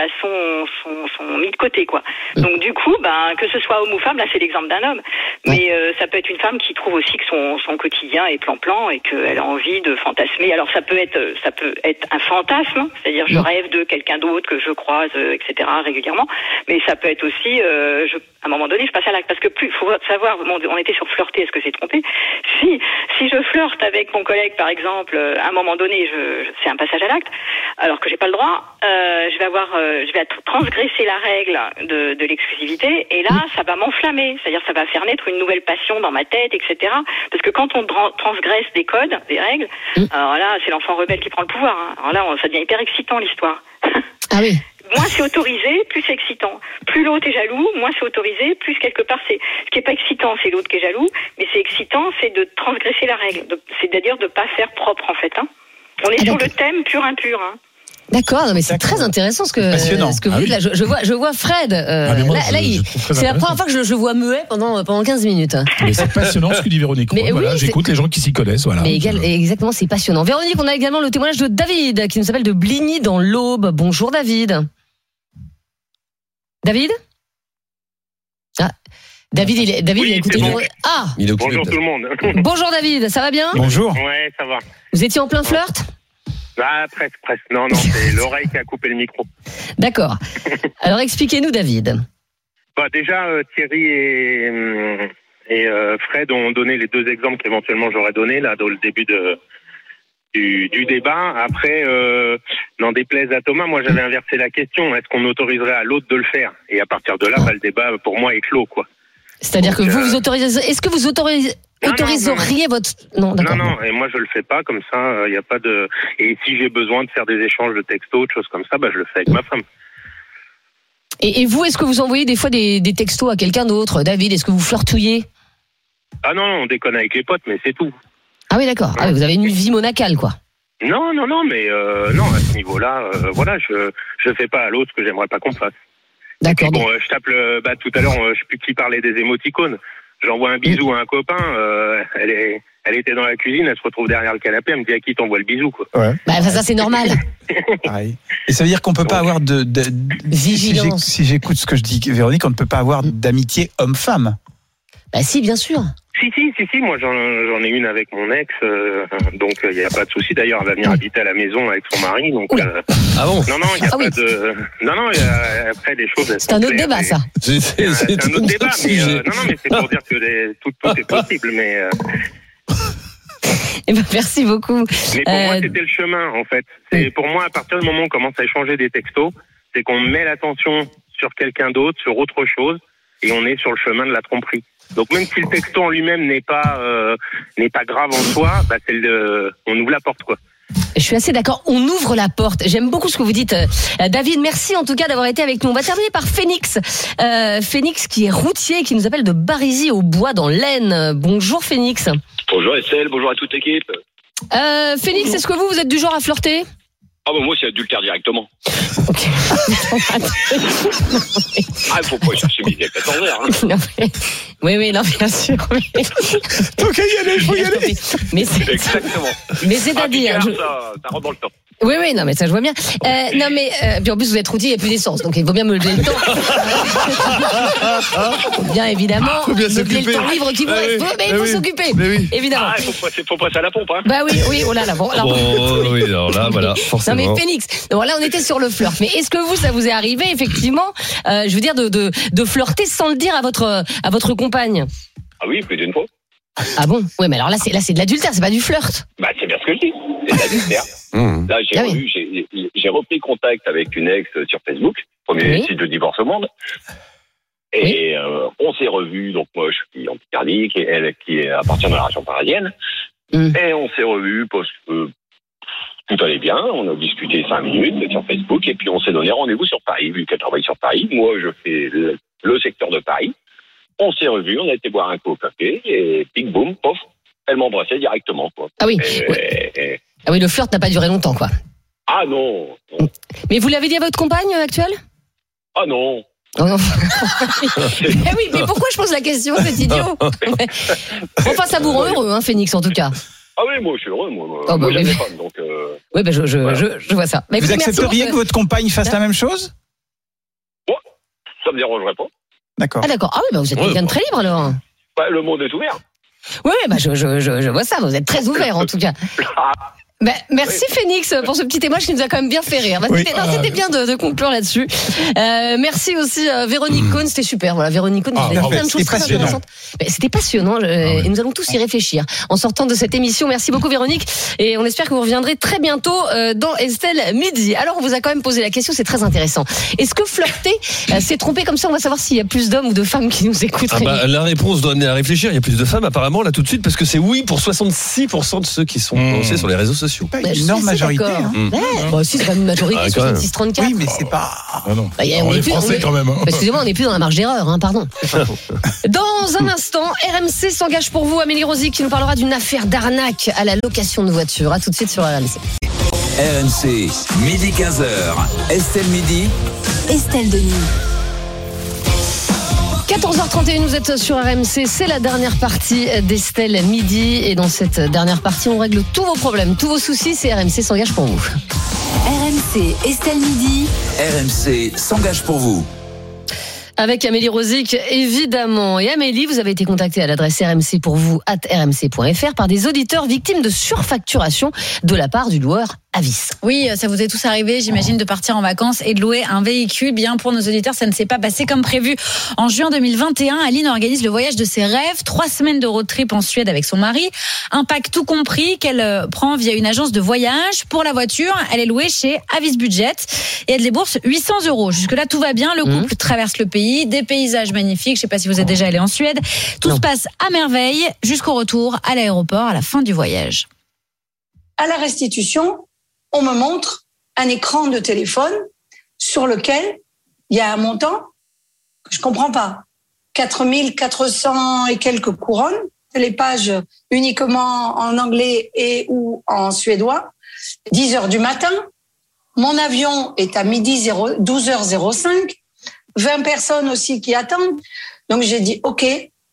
Speaker 10: sont mis de côté, quoi. Donc, du coup, que ce soit homme ou femme, là, c'est l'exemple d'un homme. Mais ça peut être une femme qui trouve aussi que son quotidien est plan-plan et qu'elle a envie de fantasmer. Alors ça peut être un fantasme, c'est-à-dire je rêve de quelqu'un d'autre que je croise, etc. régulièrement. Mais ça peut être aussi, à un moment donné, je passe à l'acte. Parce que faut savoir, on était sur flirter, est-ce que c'est trompé? Si je flirte avec mon collègue, par exemple, à un moment donné, c'est un passage à l'acte, alors que j'ai pas le droit, je vais transgresser la règle de l'exclusivité, et là, ça va m'enflammer. C'est-à-dire, ça va faire naître une nouvelle passion dans ma tête, etc. Parce que quand on transgresse des codes, des règles, alors là, c'est l'enfant rebelle qui prend le pouvoir. Alors là, ça devient hyper excitant, l'histoire.
Speaker 5: Ah oui.
Speaker 10: Moins c'est autorisé, plus c'est excitant. Plus l'autre est jaloux, moins c'est autorisé, plus quelque part c'est... Ce qui est pas excitant, c'est l'autre qui est jaloux, mais c'est excitant, c'est de transgresser la règle. C'est-à-dire de pas faire propre, en fait. On est sur le thème pur impur.
Speaker 5: D'accord, non mais c'est très intéressant ce que vous dites là. Je vois Fred. C'est la première fois que je vois muet pendant 15 minutes.
Speaker 9: Mais c'est passionnant ce que dit Véronique.
Speaker 5: Mais
Speaker 9: voilà, j'écoute les gens qui s'y connaissent. Voilà.
Speaker 5: Mais exactement, c'est passionnant. Véronique, on a également le témoignage de David qui nous appelle de Bligny dans l'Aube. Bonjour David. David ? David, il a écouté.
Speaker 12: Bon.
Speaker 5: Bonjour
Speaker 12: tout le monde.
Speaker 5: Bonjour David, ça va bien ?
Speaker 7: Bonjour.
Speaker 12: Ouais, ça va.
Speaker 5: Vous étiez en plein flirt ?
Speaker 12: Presque. Non, c'est l'oreille qui a coupé le micro.
Speaker 5: D'accord. Alors expliquez-nous David.
Speaker 12: Déjà, Thierry et Fred ont donné les deux exemples qu'éventuellement j'aurais donnés là dans le début du débat. Après, n'en déplaise à Thomas, moi j'avais inversé la question. Est-ce qu'on autoriserait à l'autre de le faire ? Et à partir de là, le débat pour moi est clos, quoi.
Speaker 5: C'est-à-dire que vous autorisez. Est-ce que vous autoriseriez votre. Non, d'accord.
Speaker 12: Non, et moi je le fais pas comme ça. Il y a pas de. Et si j'ai besoin de faire des échanges de textos, de choses comme ça, je le fais avec ma femme.
Speaker 5: Et vous, est-ce que vous envoyez des fois des textos à quelqu'un d'autre ? David, est-ce que vous flirtouillez ?
Speaker 12: Ah non, on déconne avec les potes, mais c'est tout.
Speaker 5: Ah oui, d'accord. Ah, vous avez une vie monacale, quoi.
Speaker 12: Non, mais non, à ce niveau-là, je fais pas à l'autre ce que j'aimerais pas qu'on fasse.
Speaker 5: D'accord.
Speaker 12: Bon, je tape tout à l'heure, je sais plus qui parlait des émoticônes. J'envoie un bisou à un copain, elle était dans la cuisine, elle se retrouve derrière le canapé, elle me dit à qui t'envoies le bisou, quoi.
Speaker 7: Ouais.
Speaker 5: Ça c'est normal.
Speaker 7: Et ça veut dire qu'on peut pas avoir de
Speaker 5: vigilance.
Speaker 7: Si j'écoute ce que je dis, Véronique, on ne peut pas avoir d'amitié homme-femme.
Speaker 5: Si, bien sûr.
Speaker 12: Si, moi j'en ai une avec mon ex, donc il n'y a pas de souci. D'ailleurs, elle va venir habiter à la maison avec son mari, donc.
Speaker 6: Ah bon ?
Speaker 12: Non, il n'y a pas de. Non, après les choses.
Speaker 5: C'est un autre débat, ça.
Speaker 12: C'est un autre débat, mais mais c'est pour dire que tout est possible, mais.
Speaker 5: Merci beaucoup.
Speaker 12: Mais pour moi, c'était le chemin, en fait. C'est pour moi, à partir du moment où on commence à échanger des textos, c'est qu'on met l'attention sur quelqu'un d'autre, sur autre chose, et on est sur le chemin de la tromperie. Donc même si le texto en lui-même n'est pas grave en soi, on ouvre la porte, quoi.
Speaker 5: Je suis assez d'accord, on ouvre la porte. J'aime beaucoup ce que vous dites, David. Merci en tout cas d'avoir été avec nous. On va terminer par Phoenix. Phoenix qui est routier, qui nous appelle de Barézy-au-Bois dans l'Aisne. Bonjour Phoenix.
Speaker 13: Bonjour Estelle, bonjour à toute l'équipe.
Speaker 5: Phoenix, est-ce que vous êtes du genre à flirter ?
Speaker 13: Moi c'est adultère directement.
Speaker 5: Ok.
Speaker 13: Il faut pas chercher midi à 14h.
Speaker 5: Oui, non, bien sûr.
Speaker 7: Donc il faut y aller.
Speaker 5: Mais c'est
Speaker 13: exactement.
Speaker 5: Mais c'est-à-dire,
Speaker 13: ça rentre dans le temps.
Speaker 5: Oui, non, mais ça je vois bien. Non, mais puis en plus vous êtes routier, il n'y a plus d'essence, donc il faut bien me lever le temps. Bien évidemment,
Speaker 6: faut bien s'occuper.
Speaker 5: Le temps libre qui vous reste, mais il faut s'occuper. Évidemment.
Speaker 13: Il faut passer à la pompe. Hein.
Speaker 5: Oui, oh là là. Bon,
Speaker 6: oui, alors là, voilà, forcément.
Speaker 5: Non, mais Phoenix, bon, là on était sur le flirt, mais est-ce que ça vous est arrivé effectivement, je veux dire, de flirter sans le dire à votre compagne ?
Speaker 13: Ah oui, plus d'une fois.
Speaker 5: Ah bon ? Oui, mais alors là c'est de l'adultère, c'est pas du flirt.
Speaker 13: C'est bien ce que je dis, c'est de l'adultère. Là, j'ai repris contact avec une ex sur Facebook, premier site de divorce au monde. Et on s'est revus, donc moi je suis en Picardie, et elle qui appartient dans la région parisienne. Et on s'est revus parce que tout allait bien, on a discuté 5 minutes sur Facebook, et puis on s'est donné rendez-vous sur Paris, vu qu'elle travaille sur Paris. Moi je fais le secteur de Paris. On s'est revus, on a été boire un coup au café, et ping boum, pof, elle m'embrassait directement, quoi.
Speaker 5: Ah oui. Ah oui, le flirt n'a pas duré longtemps, quoi.
Speaker 13: Ah non.
Speaker 5: Mais vous l'avez dit à votre compagne actuelle ?
Speaker 13: Ah non.
Speaker 5: Oh non. Oui, mais pourquoi je pose la question, c'est idiot. Enfin, ça vous rend heureux, Phoenix, en tout cas.
Speaker 13: Ah oui, moi je suis heureux, moi j'aime les femmes, donc.
Speaker 5: Oui, je vois ça. Mais
Speaker 7: vous accepteriez que votre compagne fasse la même chose ?
Speaker 13: Ça me dérangerait pas.
Speaker 7: D'accord.
Speaker 5: Ah d'accord. Ah oui, vous êtes quelqu'un de très libre alors.
Speaker 13: Le monde est ouvert.
Speaker 5: Oui, je vois ça. Vous êtes très ouvert en tout cas. Merci Phoenix pour ce petit témoignage qui nous a quand même bien fait rire. C'était bien de conclure là-dessus. Merci aussi Véronique Cohn, c'était super. Voilà, Véronique Cohn, vous avez plein de choses très intéressantes. C'était passionnant et nous allons tous y réfléchir en sortant de cette émission. Merci beaucoup Véronique et on espère que vous reviendrez très bientôt dans Estelle Midi. Alors on vous a quand même posé la question, c'est très intéressant. Est-ce que flirter, c'est tromper comme ça? On va savoir s'il y a plus d'hommes ou de femmes qui nous écoutent.
Speaker 6: La réponse doit amener à réfléchir. Il y a plus de femmes apparemment là tout de suite parce que c'est oui pour 66% de ceux qui sont lancés sur les réseaux sociaux. sociaux.
Speaker 7: Pas une énorme majorité.
Speaker 5: Si, c'est pas une majorité, 66-34.
Speaker 7: Oui, mais c'est pas.
Speaker 9: Non. On est français quand même.
Speaker 5: Excusez-moi, on n'est plus dans la marge d'erreur, pardon. Dans un instant, RMC s'engage pour vous. Amélie Rosy qui nous parlera d'une affaire d'arnaque à la location de voiture. À tout de suite sur RMC.
Speaker 4: RMC, midi 15h. Estelle Midi.
Speaker 3: Estelle Denis.
Speaker 5: 14h31, vous êtes sur RMC, c'est la dernière partie d'Estelle Midi. Et dans cette dernière partie, on règle tous vos problèmes, tous vos soucis, c'est RMC s'engage pour vous.
Speaker 3: RMC, Estelle Midi.
Speaker 4: RMC s'engage pour vous.
Speaker 5: Avec Amélie Rosic, évidemment. Et Amélie, vous avez été contactée à l'adresse rmc.fr par des auditeurs victimes de surfacturation de la part du loueur Avis.
Speaker 14: Oui, ça vous est tous arrivé, j'imagine, de partir en vacances et de louer un véhicule. Bien, pour nos auditeurs, ça ne s'est pas passé comme prévu. En juin 2021, Aline organise le voyage de ses rêves. 3 semaines de road trip en Suède avec son mari. Un pack tout compris qu'elle prend via une agence de voyage. Pour la voiture, elle est louée chez Avis Budget et elle débourse 800 €. Jusque-là, tout va bien. Le couple traverse le pays, des paysages magnifiques. Je ne sais pas si vous êtes déjà allé en Suède. Tout se passe à merveille jusqu'au retour à l'aéroport à la fin du voyage.
Speaker 15: À la restitution, on me montre un écran de téléphone sur lequel il y a un montant que je comprends pas. 4400 et quelques couronnes, les pages uniquement en anglais et ou en suédois. 10h du matin, mon avion est à 12h05, 20 personnes aussi qui attendent. Donc j'ai dit OK,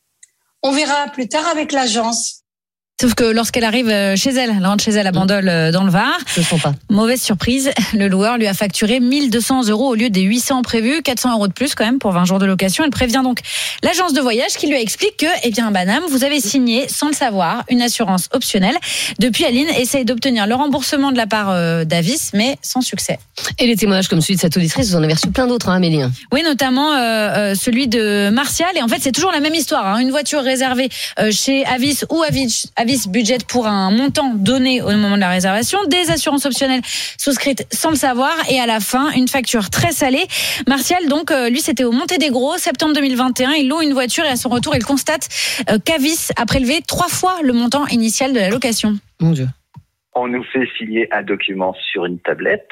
Speaker 15: on verra plus tard avec l'agence.
Speaker 14: Sauf que lorsqu'elle arrive chez elle rentre chez elle à Bandol dans le Var, mauvaise surprise, le loueur lui a facturé 1200 € au lieu des 800 prévus, 400 € de plus quand même pour 20 jours de location. Elle prévient donc l'agence de voyage qui lui explique que, madame, vous avez signé sans le savoir une assurance optionnelle. Depuis, Aline essaye d'obtenir le remboursement de la part d'Avis, mais sans succès.
Speaker 5: Et les témoignages comme celui de cette auditrice, vous en avez reçu plein d'autres, Amélie.
Speaker 14: Oui, notamment celui de Martial. Et en fait, c'est toujours la même histoire. Une voiture réservée chez Avis ou Avis Budget pour un montant donné au moment de la réservation, des assurances optionnelles souscrites sans le savoir et à la fin, une facture très salée. Martial, donc, lui, c'était au Monténégro, septembre 2021. Il loue une voiture et à son retour, il constate qu'Avis a prélevé 3 fois le montant initial de la location.
Speaker 5: Mon Dieu.
Speaker 16: On nous fait signer un document sur une tablette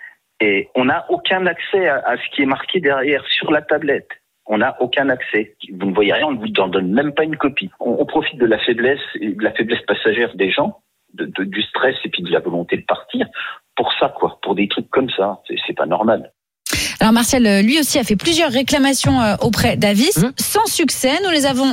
Speaker 16: et on n'a aucun accès à ce qui est marqué derrière sur la tablette. On n'a aucun accès. Vous ne voyez rien, on ne vous en donne même pas une copie. On profite de la faiblesse passagère des gens, du stress et puis de la volonté de partir. Pour ça, pour des trucs comme ça, c'est pas normal.
Speaker 14: Alors Martial, lui aussi, a fait plusieurs réclamations auprès d'Avis, sans succès. Nous les avons,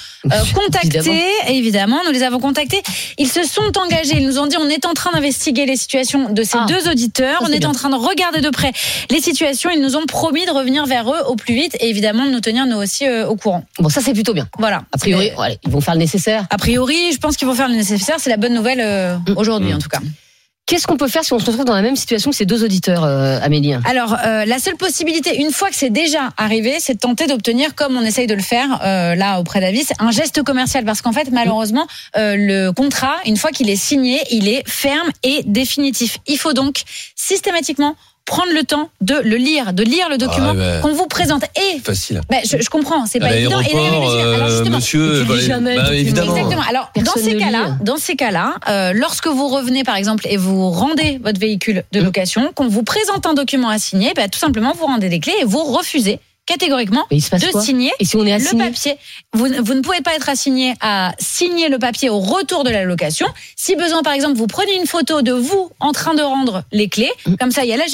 Speaker 14: contactés, évidemment, nous les avons contactés. Ils se sont engagés, ils nous ont dit, on est en train d'investiguer les situations de ces 2 auditeurs, on est en train de regarder de près les situations, ils nous ont promis de revenir vers eux au plus vite et évidemment de nous tenir nous aussi au courant.
Speaker 5: Bon, ça c'est plutôt bien.
Speaker 14: Voilà.
Speaker 5: A priori, ils vont faire le nécessaire.
Speaker 14: A priori, je pense qu'ils vont faire le nécessaire, c'est la bonne nouvelle aujourd'hui en tout cas.
Speaker 5: Qu'est-ce qu'on peut faire si on se retrouve dans la même situation que ces 2 auditeurs, Amélie ?
Speaker 14: Alors, la seule possibilité, une fois que c'est déjà arrivé, c'est de tenter d'obtenir, comme on essaye de le faire là auprès d'Avis, un geste commercial. Parce qu'en fait, malheureusement, le contrat, une fois qu'il est signé, il est ferme et définitif. Il faut donc systématiquement prendre le temps de le lire, de lire le document qu'on vous présente. Et
Speaker 6: facile.
Speaker 14: Je comprends, c'est pas évident. Et
Speaker 6: alors justement, monsieur, évidemment.
Speaker 14: Exactement. Alors dans ces cas-là, lorsque vous revenez par exemple et vous rendez votre véhicule de location, qu'on vous présente un document à signer, tout simplement vous rendez les clés et vous refusez catégoriquement de signer le papier. Vous ne pouvez pas être assigné à signer le papier au retour de la location. Si besoin, par exemple, vous prenez une photo de vous en train de rendre les clés. Comme ça, il y a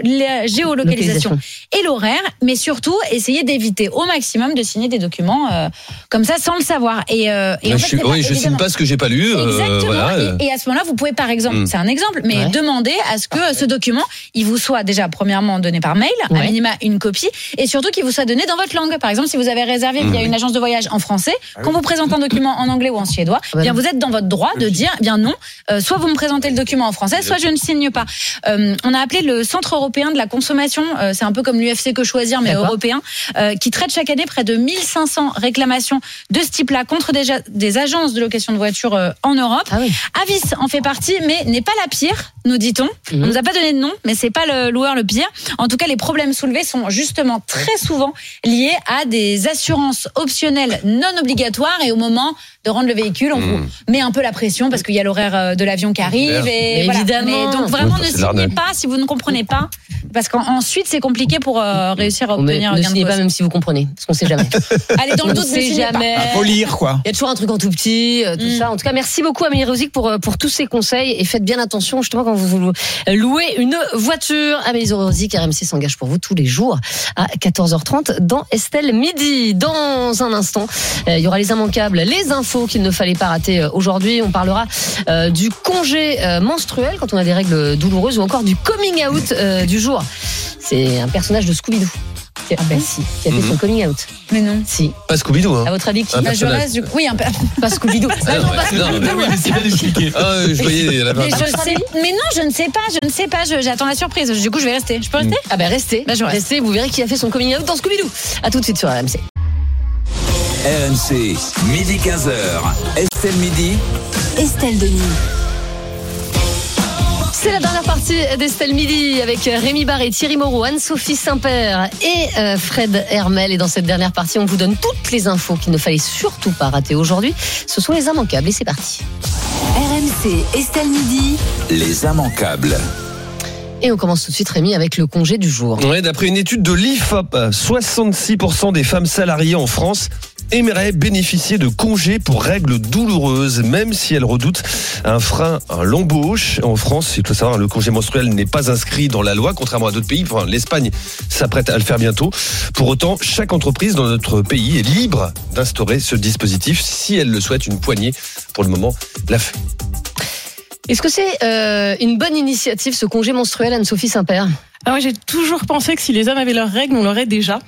Speaker 14: la géolocalisation et l'horaire. Mais surtout, essayez d'éviter au maximum de signer des documents comme ça sans le savoir.
Speaker 6: Je signe pas ce que j'ai pas lu.
Speaker 14: Exactement. Et à ce moment-là, vous pouvez, par exemple, c'est un exemple, mais demander à ce que ce document, il vous soit déjà premièrement donné par mail, à minima une copie, et surtout qu'il vous soit donné dans votre langue. Par exemple, si vous avez réservé via une agence de voyage en français, qu'on vous présente un document en anglais ou en suédois, bien vous êtes dans votre droit de dire, bien non, soit vous me présentez le document en français, soit je ne signe pas. On a appelé le Centre européen de la consommation, c'est un peu comme l'UFC Que Choisir, mais européen, qui traite chaque année près de 1500 réclamations de ce type-là contre des agences de location de voitures en Europe. Avis en fait partie, mais n'est pas la pire, nous dit-on. On nous a pas donné de nom, mais c'est pas le loueur le pire. En tout cas, les problèmes soulevés sont justement très souvent lié à des assurances optionnelles non obligatoires et au moment de rendre le véhicule, on vous met un peu la pression parce qu'il y a l'horaire de l'avion qui arrive et voilà.
Speaker 5: Évidemment.
Speaker 14: Mais donc vraiment ne signez pas si vous ne comprenez pas parce qu'ensuite c'est compliqué pour réussir à obtenir
Speaker 5: ne
Speaker 14: gain de
Speaker 5: signez
Speaker 14: cause.
Speaker 5: pas même si vous comprenez parce qu'on sait jamais.
Speaker 14: Allez, dans le doute, ne signez
Speaker 5: jamais.
Speaker 14: pas.
Speaker 7: Faut lire, quoi.
Speaker 5: Il y a toujours un truc en tout petit, tout ça. En tout cas, merci beaucoup Amélie Rosic pour tous ces conseils et faites bien attention justement quand vous louez une voiture. Amélie Rosic, RMC s'engage pour vous tous les jours à 14h30 dans Estelle Midi. Dans un instant, il y aura les immanquables, les infos qu'il ne fallait pas rater aujourd'hui. On parlera du congé menstruel quand on a des règles douloureuses ou encore du coming out du jour. C'est un personnage de Scooby-Doo. Qui a fait son coming out.
Speaker 14: Mais non.
Speaker 5: Si.
Speaker 6: Pas Scooby-Doo, hein.
Speaker 5: À votre avis, qui
Speaker 14: Majoresse, du coup. Oui, un peu.
Speaker 5: Pas Scooby-Doo.
Speaker 6: Ah, non, pas Scooby-Doo. Oui, mais c'est bien expliqué. Ah, je voyais la
Speaker 14: mais non, je ne sais pas. J'attends la surprise. Du coup, je vais rester. Je peux rester?
Speaker 5: Ah ben restez. Restez, vous verrez qui a fait son coming out dans Scooby-Doo. À tout de suite sur RMC.
Speaker 4: RMC, midi 15h. Estelle Midi.
Speaker 3: Estelle Denis.
Speaker 5: C'est la dernière partie d'Estelle Midi avec Rémi Barré, Thierry Moreau, Anne-Sophie Saint-Père et Fred Hermel. Et dans cette dernière partie, on vous donne toutes les infos qu'il ne fallait surtout pas rater aujourd'hui. Ce sont les immanquables et c'est parti.
Speaker 3: RMC, Estelle Midi.
Speaker 4: Les immanquables.
Speaker 5: Et on commence tout de suite, Rémi, avec le congé du jour.
Speaker 6: Ouais, d'après une étude de l'IFOP, 66% des femmes salariées en France aimeraient bénéficier de congés pour règles douloureuses, même si elles redoutent un frein à l'embauche. En France, il faut savoir, le congé menstruel n'est pas inscrit dans la loi, contrairement à d'autres pays. Enfin, l'Espagne s'apprête à le faire bientôt. Pour autant, chaque entreprise dans notre pays est libre d'instaurer ce dispositif si elle le souhaite. Une poignée, pour le moment, l'a fait.
Speaker 5: Est-ce que c'est une bonne initiative, ce congé menstruel, Anne-Sophie Saint-Père ?
Speaker 8: Moi, j'ai toujours pensé que si les hommes avaient leurs règles, on l'aurait déjà.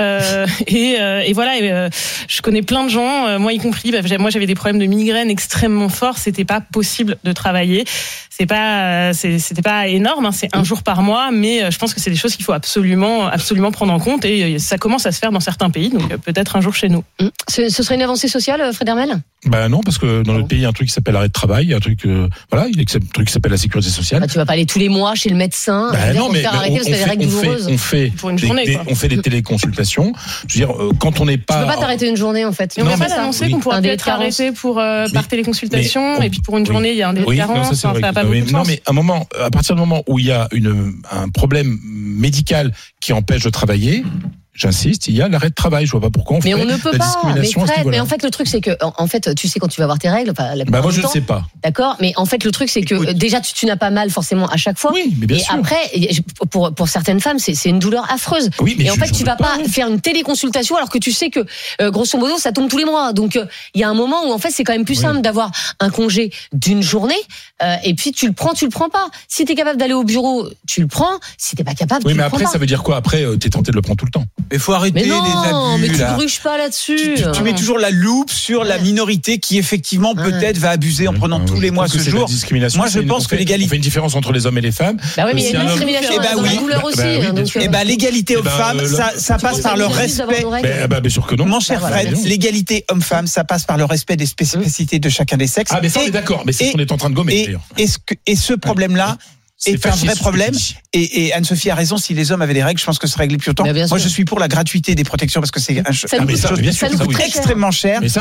Speaker 8: Et voilà, je connais plein de gens, moi y compris. Moi, j'avais des problèmes de migraine extrêmement forts. C'était pas possible de travailler. C'était pas énorme. C'est un jour par mois, mais je pense que c'est des choses qu'il faut absolument prendre en compte. Et ça commence à se faire dans certains pays, donc peut-être un jour chez nous.
Speaker 5: Ce serait une avancée sociale, Fred Hermel ?
Speaker 9: Ben non, parce que dans notre pays, il y a un truc qui s'appelle l'arrêt de travail, il y a un truc, il y a un truc qui s'appelle la sécurité sociale.
Speaker 5: Tu vas pas aller tous les mois chez le médecin.
Speaker 9: Non, mais
Speaker 5: on
Speaker 9: fait des téléconsultations. Je veux dire, quand on n'est pas.
Speaker 5: Tu peux pas t'arrêter une journée en fait.
Speaker 8: On peut pas t'annoncer qu'on pourra peut-être arrêter par téléconsultation, et puis pour une journée il y a un délai de carence. Ça n'a pas beaucoup de sens.
Speaker 9: Non, mais à partir du moment où il y a un problème médical qui empêche de travailler. J'insiste, il y a l'arrêt de travail. Je vois pas pourquoi on fait
Speaker 5: on ne peut
Speaker 9: la
Speaker 5: pas.
Speaker 9: discrimination.
Speaker 5: Mais en fait, le truc, c'est que, en fait, tu sais quand tu vas avoir tes règles.
Speaker 9: Moi, je ne sais pas.
Speaker 5: D'accord, mais en fait, le truc, c'est que déjà, tu n'as pas mal forcément à chaque fois.
Speaker 9: Oui, mais bien sûr.
Speaker 5: Et après, pour certaines femmes, c'est une douleur affreuse.
Speaker 9: Oui, mais
Speaker 5: et en fait, tu vas pas faire une téléconsultation alors que tu sais que, grosso modo, ça tombe tous les mois. Donc, il y a un moment où en fait, c'est quand même plus simple d'avoir un congé d'une journée. Et puis, tu le prends pas. Si t'es capable d'aller au bureau, tu le prends. Si t'es pas capable,
Speaker 9: tu le prends pas. Oui, mais après, ça veut dire quoi? Après, t'es tenté de le prendre tout le temps.
Speaker 7: Mais faut arrêter.
Speaker 5: Non, mais tu ne gruges pas là-dessus.
Speaker 7: Tu mets toujours la loupe sur la minorité qui effectivement peut-être va abuser en prenant tous les mois ce jour. Moi, je pense que l'égalité.
Speaker 9: On fait une différence entre les hommes et les femmes.
Speaker 5: Bah oui, mais il y a une discrimination dans la douleur aussi.
Speaker 7: L'égalité homme-femme, ça passe par le respect.
Speaker 9: Bien sûr que non.
Speaker 7: Mon cher Fred, l'égalité homme-femme, ça passe par le respect des spécificités de chacun des sexes.
Speaker 9: Ah, mais ça, on est d'accord. Mais c'est ce qu'on est en train de gommer d'ailleurs.
Speaker 7: Et ce problème-là est un vrai problème. Et Anne-Sophie a raison, si les hommes avaient des règles, je pense que ce serait réglé plus longtemps. Moi, je suis pour la gratuité des protections parce que c'est extrêmement cher. Et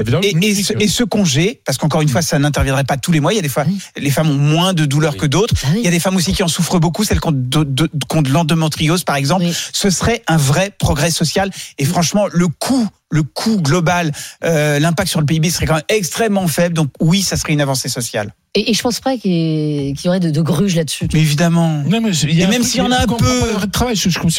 Speaker 7: ce congé, parce qu'encore une fois, ça n'interviendrait pas tous les mois. Il y a des fois, les femmes ont moins de douleurs que d'autres. Il y a des femmes aussi qui en souffrent beaucoup, celles qui ont de l'endométriose, par exemple. Ce serait un vrai progrès social. Et franchement, le coût global, l'impact sur le PIB serait quand même extrêmement faible. Donc oui, ça serait une avancée sociale.
Speaker 5: Et je pense pas qu'il y aurait de gruge là-dessus.
Speaker 7: Mais évidemment.
Speaker 9: Non, mais
Speaker 7: et même s'il y en a un peu
Speaker 9: de travail,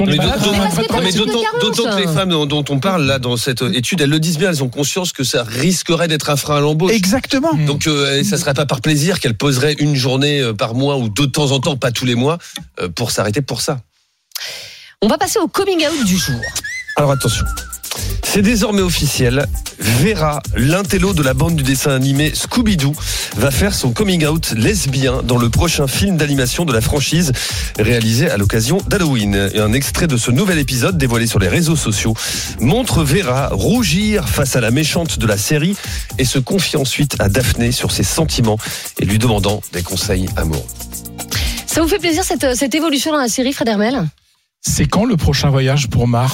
Speaker 6: d'autant que les femmes dont on parle là dans cette étude, elles le disent bien, elles ont conscience que ça risquerait d'être un frein à l'embauche.
Speaker 7: Exactement.
Speaker 6: Donc ça serait pas par plaisir qu'elles poseraient une journée par mois ou de temps en temps, pas tous les mois, pour s'arrêter pour ça.
Speaker 5: On va passer au coming out du jour.
Speaker 6: Alors attention. C'est désormais officiel, Vera, l'intello de la bande du dessin animé Scooby-Doo, va faire son coming out lesbien dans le prochain film d'animation de la franchise réalisé à l'occasion d'Halloween. Et un extrait de ce nouvel épisode dévoilé sur les réseaux sociaux montre Vera rougir face à la méchante de la série et se confie ensuite à Daphné sur ses sentiments et lui demandant des conseils amoureux.
Speaker 5: Ça vous fait plaisir cette évolution dans la série, Fred Hermel ?
Speaker 9: C'est quand le prochain voyage pour Mars?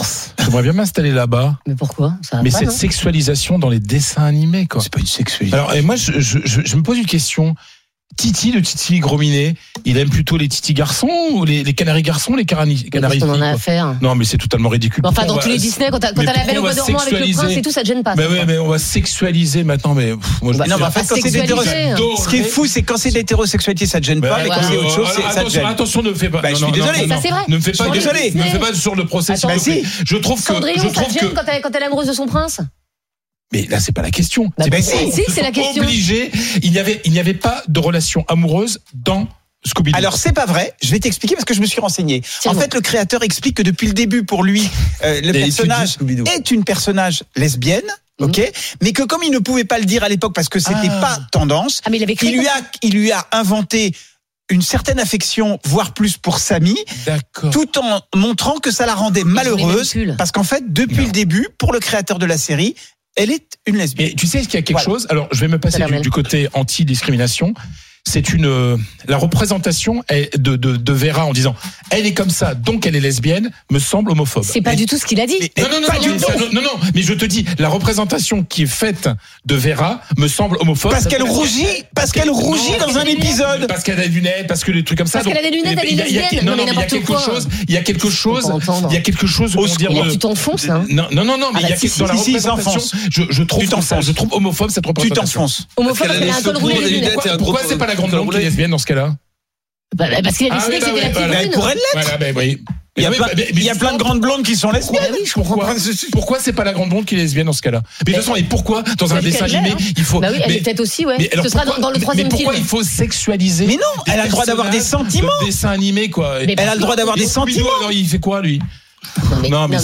Speaker 9: j'aimerais bien m'installer là-bas.
Speaker 5: Mais pourquoi?
Speaker 9: Mais cette sexualisation dans les dessins animés, quoi.
Speaker 7: C'est pas une sexualisation.
Speaker 9: Alors, et moi, je me pose une question. Titi, le Titi Gros-Minet, il aime plutôt les Titi garçons ou les canaris garçons, les canaris filles?
Speaker 5: On en a affaire.
Speaker 9: Non, mais c'est totalement ridicule.
Speaker 5: Enfin, dans tous les Disney, quand t'as la Belle au bois dormant avec le prince et tout, ça te gêne pas.
Speaker 9: Mais oui, mais on va sexualiser maintenant. Mais moi,
Speaker 7: non, mais en fait, quand c'est ce qui est fou, c'est quand c'est d'hétérosexualité, ça te gêne pas, mais quand c'est autre chose, ça te gêne.
Speaker 9: Attention, ne me fais pas.
Speaker 7: Je suis désolé.
Speaker 5: Ça, c'est vrai.
Speaker 9: Ne me fais pas désolé. Ne me fais pas sur le procès. Je trouve que.
Speaker 5: Cendrillon, ça te gêne quand elle est amoureuse de son prince?
Speaker 9: Mais là, c'est pas la question.
Speaker 5: Si, c'est la question.
Speaker 9: Obligé. Il n'y avait pas de relation amoureuse dans Scooby-Doo.
Speaker 7: Alors, c'est pas vrai. Je vais t'expliquer parce que je me suis renseigné. En fait, le créateur explique que depuis le début, pour lui, le personnage est une personnage lesbienne. Ok, mais que comme il ne pouvait pas le dire à l'époque parce que c'était pas tendance, il lui a inventé une certaine affection, voire plus pour Sammy, tout en montrant que ça la rendait malheureuse, parce qu'en fait, depuis le début, pour le créateur de la série, elle est une lesbienne.
Speaker 9: Et tu sais qu'il y a quelque chose. Alors, je vais me passer du côté anti-discrimination. C'est la représentation de Vera en disant elle est comme ça, donc elle est lesbienne, me semble homophobe.
Speaker 5: C'est pas du tout ce qu'il a dit.
Speaker 9: Non, mais je te dis, la représentation qui est faite de Vera me semble homophobe.
Speaker 7: Parce qu'elle rougit dans un épisode.
Speaker 9: Parce qu'elle a des lunettes, parce que des trucs comme ça.
Speaker 5: Parce qu'elle a des lunettes, elle est lesbienne.
Speaker 9: Non, mais il y a quelque chose. Il y a quelque chose.
Speaker 5: Tu t'enfonces, hein.
Speaker 9: Non, mais il y a quelque chose dans la représentation. Je trouve homophobe cette représentation.
Speaker 7: Tu t'enfonces.
Speaker 5: Homophobe parce qu'elle a un col roulé.
Speaker 9: Pourquoi c'est pas la grande blonde qui est lesbienne dans ce cas-là?
Speaker 5: Parce qu'il a décidé que c'était la petite brune.
Speaker 7: Pour elle l'être. Il y a plein de grandes blondes qui sont lesbiennes.
Speaker 5: Oui, je comprends.
Speaker 9: Pourquoi c'est pas la grande blonde qui est lesbienne dans ce cas-là? Mais de toute façon, et pourquoi dans un dessin animé il faut?
Speaker 5: Bah oui, elle est peut-être aussi, ouais. Ce sera dans le troisième film.
Speaker 9: Mais pourquoi il faut sexualiser?
Speaker 7: Mais non, elle a le droit d'avoir des sentiments.
Speaker 9: Le dessin animé, quoi.
Speaker 7: Elle a le droit d'avoir des sentiments.
Speaker 9: Alors il fait quoi, lui? Non mais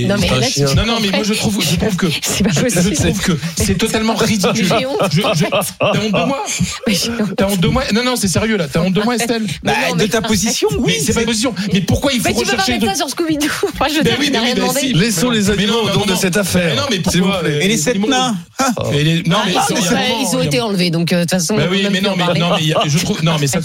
Speaker 9: moi je trouve que c'est totalement ridicule. T'as honte de moi? T'as honte de moi? Non, c'est sérieux là. T'as honte de moi, Estelle?
Speaker 7: De ta position, oui.
Speaker 9: Mais c'est pas une position. Mais pourquoi il faut rechercher?
Speaker 5: Tu peux pas mettre ça sur Scooby-Doo. Moi je t'ai rien demandé.
Speaker 6: Laissons les animaux au don de cette affaire.
Speaker 9: Non mais pourquoi?
Speaker 7: Et les 7 nains?
Speaker 9: Non mais
Speaker 5: ils ont été enlevés, donc de toute façon.
Speaker 9: Oui, mais non, je trouve non mais ça.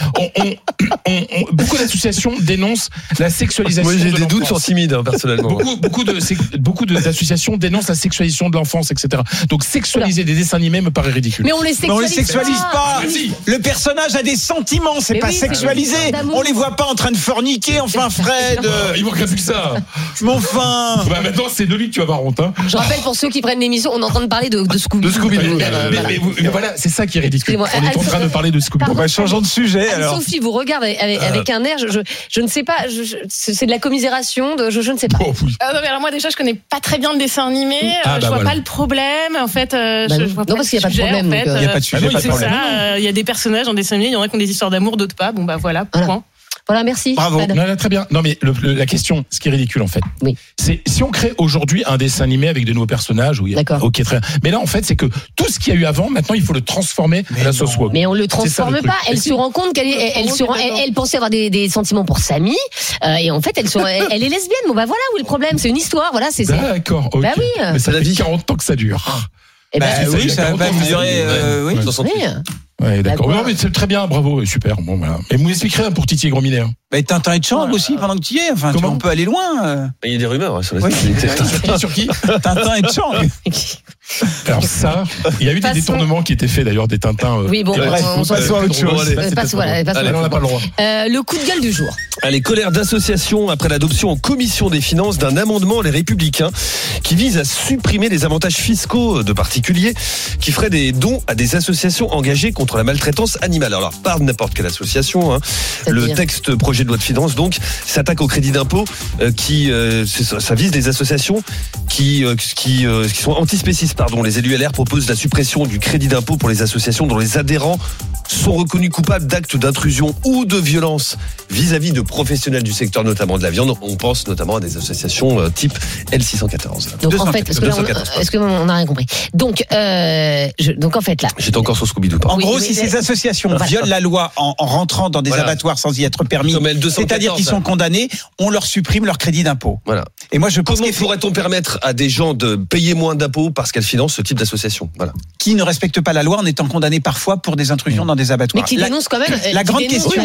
Speaker 9: Beaucoup d'associations dénoncent la sexualisation.
Speaker 6: Moi j'ai des doutes sur timide, personnellement.
Speaker 9: Beaucoup d'associations dénoncent la sexualisation de l'enfance, etc. Donc sexualiser des dessins animés me paraît ridicule.
Speaker 5: Mais on les
Speaker 7: sexualise pas. Le personnage a des sentiments, c'est pas sexualisé. On les voit pas en train de forniquer, enfin Fred.
Speaker 9: Il manquerait plus que ça.
Speaker 7: Mais enfin.
Speaker 9: Maintenant c'est de lui que tu vas avoir honte.
Speaker 5: Je rappelle pour ceux qui prennent l'émission, on est en train de parler de Scooby-Doo.
Speaker 9: Mais voilà, c'est ça qui est ridicule. On est en train de parler de Scooby-Doo.
Speaker 7: Changeons de sujet alors.
Speaker 5: Sophie vous regarde avec un air, je ne sais pas, c'est de la commisération, je ne sais pas.
Speaker 8: Non, mais alors moi déjà je connais pas très bien le dessin animé, je vois pas le problème en fait. Je vois
Speaker 5: non parce qu'il y a pas de problème.
Speaker 7: Il y a pas de sujet, pas de problème.
Speaker 8: Il y a des personnages en dessin animé, il y en a qui ont des histoires d'amour, d'autres pas. Bon bah voilà. Point.
Speaker 5: Voilà, merci.
Speaker 9: Bravo. Non, très bien. Non, mais la question, ce qui est ridicule en fait, c'est si on crée aujourd'hui un dessin animé avec de nouveaux personnages, ok, très bien. Mais là, en fait, c'est que tout ce qu'il y a eu avant, maintenant, il faut le transformer à la sauce woke.
Speaker 5: Mais on le transforme pas. Elle se rend compte elle pensait avoir des sentiments pour Sammy, et en fait, elle est lesbienne. Bon, bah voilà où est le problème. C'est une histoire. Voilà, c'est ça.
Speaker 9: D'accord.
Speaker 5: Bah oui.
Speaker 9: Mais ça fait 40 ans que ça dure.
Speaker 7: Oui, ça va durer. Oui.
Speaker 9: Ouais, d'accord. Non, mais c'est très bien, bravo, super. Bon, voilà. Et vous m'expliquerez pour Titi Gros-Minet.
Speaker 7: Tintin et Chang aussi, pendant que tu y es. Enfin, on peut aller loin.
Speaker 6: Il y a des rumeurs sur
Speaker 7: la
Speaker 9: Sur qui?
Speaker 7: Tintin et Chang.
Speaker 9: Alors ça, il y a eu des détournements qui étaient faits d'ailleurs des Tintins.
Speaker 5: Oui, bon,
Speaker 7: on passe à autre chose.
Speaker 5: Allez,
Speaker 9: on n'a pas le droit.
Speaker 5: Le coup de gueule du jour.
Speaker 6: Allez, colère d'associations après l'adoption en commission des finances d'un amendement Les Républicains qui vise à supprimer les avantages fiscaux de particuliers qui feraient des dons à des associations engagées contre la maltraitance animale. Alors, pas n'importe quelle association. Hein. Le texte projet de loi de finances donc s'attaque au crédit d'impôt ça vise des associations qui sont antispécistes. Les élus LR proposent la suppression du crédit d'impôt pour les associations dont les adhérents sont reconnus coupables d'actes d'intrusion ou de violence vis-à-vis de professionnels du secteur, notamment de la viande. On pense notamment à des associations type L614.
Speaker 5: Donc en fait, est-ce qu'on n'a rien compris? Donc en fait là.
Speaker 6: J'étais encore sur Scooby-Doo.
Speaker 7: En gros, si ces associations violent la loi en rentrant dans des abattoirs sans y être permis, c'est-à-dire qu'ils sont condamnés, on leur supprime leur crédit d'impôt.
Speaker 6: Voilà.
Speaker 7: Et moi, je pense
Speaker 6: comment pourrait-on permettre à des gens de payer moins d'impôts parce qu'elles financent ce type d'association? Voilà.
Speaker 7: Qui ne respectent pas la loi en étant condamnés parfois pour des intrusions dans dans des abattoirs.
Speaker 5: Mais qui dénonce quand même.
Speaker 7: La grande question,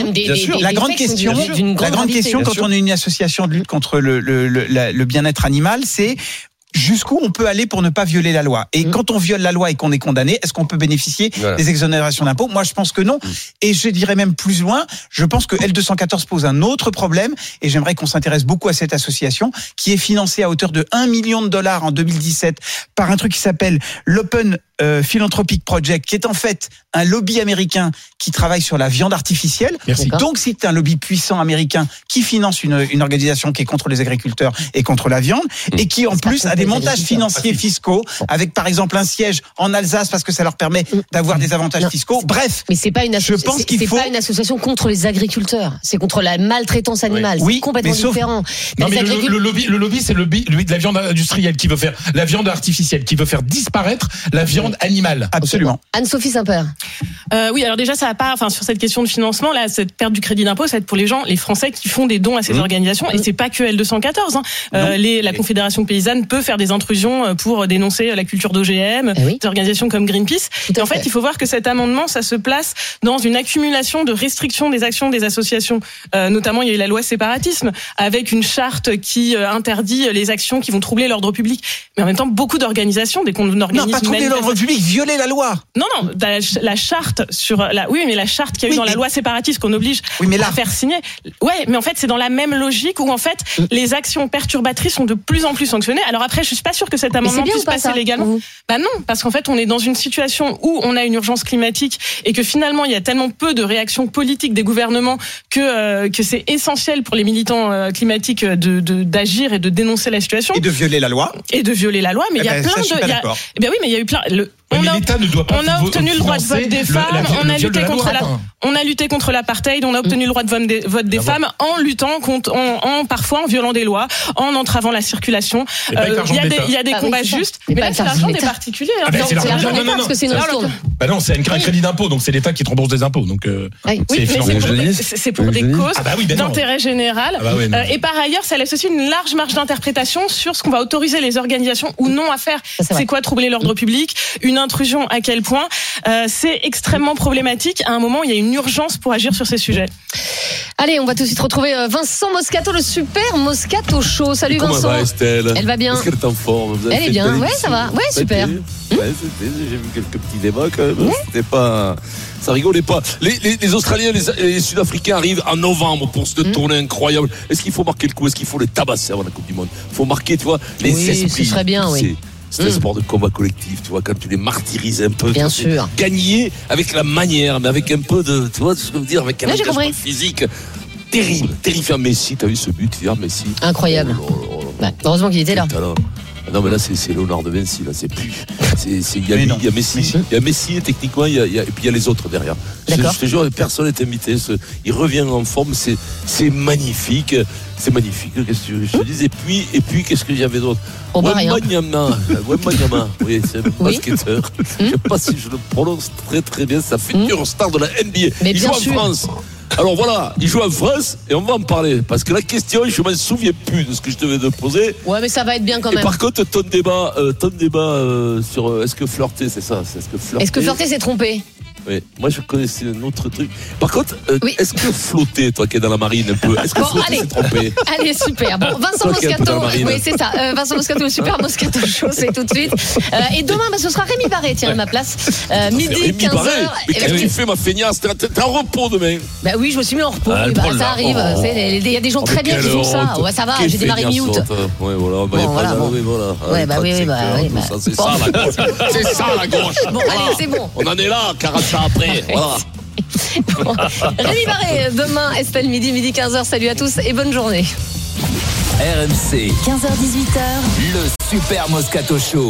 Speaker 7: quand on est une association de lutte contre le bien-être animal, c'est jusqu'où on peut aller pour ne pas violer la loi. Et quand on viole la loi et qu'on est condamné, est-ce qu'on peut bénéficier des exonérations d'impôts ? Moi, je pense que non. Et je dirais même plus loin, je pense que L214 pose un autre problème, et j'aimerais qu'on s'intéresse beaucoup à cette association, qui est financée à hauteur de $1 million en 2017 par un truc qui s'appelle l'Open Philanthropic Project, qui est en fait un lobby américain qui travaille sur la viande artificielle. Donc c'est un lobby puissant américain qui finance une organisation qui est contre les agriculteurs et contre la viande, et qui en plus a des montages financiers fiscaux, avec par exemple un siège en Alsace parce que ça leur permet d'avoir des avantages fiscaux. Bref,
Speaker 5: mais c'est pas une pas une association contre les agriculteurs, c'est contre la maltraitance animale. C'est complètement différent.
Speaker 9: Non, mais le lobby, c'est le lobby de la viande industrielle qui veut faire la viande artificielle, qui veut faire disparaître la viande animale.
Speaker 7: Absolument.
Speaker 5: Anne-Sophie Saint-Père.
Speaker 8: Oui, alors déjà, ça va pas, sur cette question de financement, là, cette perte du crédit d'impôt, ça va être pour les gens, les Français qui font des dons à ces organisations, et c'est pas que L214. La Confédération paysanne peut faire des intrusions pour dénoncer la culture d'OGM, des organisations comme Greenpeace. Et en fait, il faut voir que cet amendement, ça se place dans une accumulation de restrictions des actions des associations. Notamment, il y a eu la loi séparatisme, avec une charte qui interdit les actions qui vont troubler l'ordre public. Mais en même temps, beaucoup d'organisations, dès qu'on organise...
Speaker 7: Non, pas troubler l'ordre public, violer la loi.
Speaker 8: Non, la charte sur la... Oui, mais la charte qu'il y a eu dans la loi séparatiste qu'on oblige à faire signer. Ouais, mais en fait, c'est dans la même logique où, en fait, les actions perturbatrices sont de plus en plus sanctionnées. Alors après, je suis pas sûre que cet amendement puisse passer légalement. Bah non, parce qu'en fait, on est dans une situation où on a une urgence climatique et que finalement, il y a tellement peu de réactions politiques des gouvernements que c'est essentiel pour les militants climatiques d'agir et de dénoncer la situation.
Speaker 7: Et de violer la loi.
Speaker 8: Mais il y a plein de... il y a eu plein...
Speaker 9: l'État ne doit pas
Speaker 8: on a obtenu le droit de vote des femmes, on a lutté contre l'apartheid, on a obtenu le droit de vote des femmes en luttant parfois en violant des lois, en entravant la circulation. Il y a des combats justes, mais là c'est l'argent des particuliers.
Speaker 9: C'est l'argent
Speaker 5: d'État parce que c'est une ristourne.
Speaker 9: Bah non, c'est un crédit d'impôt, donc c'est l'État qui te rembourse des impôts. Donc
Speaker 8: c'est pour des causes d'intérêt général. Et par ailleurs, ça laisse aussi une large marge d'interprétation sur ce qu'on va autoriser les organisations ou non à faire. C'est quoi troubler l'ordre public, une intrusion à quel point, c'est extrêmement problématique à un moment où il y a une urgence pour agir sur ces sujets.
Speaker 5: Allez, on va tout de suite retrouver Vincent Moscato, le super Moscato Show. Salut Vincent.
Speaker 17: Comment va Estelle ?
Speaker 5: Elle va bien.
Speaker 17: Est-ce qu'elle est en forme ?
Speaker 5: Elle est bien, ouais, ça va. Ouais, super.
Speaker 17: J'ai vu quelques petits débats quand même. Ouais. C'était pas... Ça rigolait pas. Les Australiens, les Sud-Africains arrivent en novembre pour cette tournée incroyable. Est-ce qu'il faut marquer le coup ? Est-ce qu'il faut les tabasser avant la Coupe du Monde ? Il faut marquer, tu vois, les esprits.
Speaker 5: Ce serait bien, oui.
Speaker 17: C'est un sport de combat collectif, tu vois, quand tu les martyrises un peu.
Speaker 5: Bien sûr.
Speaker 17: Gagner avec la manière, mais avec un peu de, tu vois ce que je veux dire, avec un engagement physique terrible, terrifiant. Messi, t'as vu ce but hier, Messi ?
Speaker 5: Incroyable. Heureusement qu'il était là.
Speaker 17: Non, mais là, c'est Léonard de Vinci, là, c'est plus. Il y a Messi. Il y a Messi, et techniquement, et puis il y a les autres derrière. Je te jure, personne n'est invité. Il revient en forme, c'est magnifique. C'est magnifique, qu'est-ce que je te dis. Et puis, qu'est-ce que j'avais d'autre ? Wembanyama, oui, c'est un basketteur. Je ne sais pas si je le prononce très très bien. C'est un futur star de la NBA.
Speaker 5: Mais
Speaker 17: il joue en France. Alors voilà, il joue en France et on va en parler. Parce que la question, je ne m'en souviens plus de ce que je devais te poser.
Speaker 5: Ouais, mais ça va être bien quand même.
Speaker 17: Et par contre, ton débat sur est-ce que flirter, c'est ça ?
Speaker 5: Est-ce que flirter, c'est tromper ?
Speaker 17: Oui, moi je connaissais un autre truc. Par contre, est-ce que flotter, toi qui es dans la marine un peu, est-ce que flotter c'est trompé ?
Speaker 5: Allez, super. Bon, Vincent Moscato, oui c'est ça. Vincent Moscato, le super Moscato Show, c'est tout de suite. Et demain, ce sera Rémi Barré, tiens, à ma place. Midi, 15h.
Speaker 17: Mais qu'est-ce que tu fais, ma feignasse ? T'es en repos demain ?
Speaker 5: Bah oui, je me suis mis en repos. Ça arrive. Il y a des gens très bien qui font ça. Ouais, ça va, j'ai démarré mi-août.
Speaker 17: Ouais, voilà.
Speaker 5: Ouais, bah oui.
Speaker 17: C'est ça la gauche. C'est ça la gauche.
Speaker 5: Bon, allez, c'est bon.
Speaker 17: On en est là, 40 ans après. Voilà.
Speaker 5: Bon. Rémi Barré, demain, Estelle, midi 15h. Salut à tous et bonne journée.
Speaker 4: RMC,
Speaker 3: 15h-18h,
Speaker 4: le Super Moscato Show.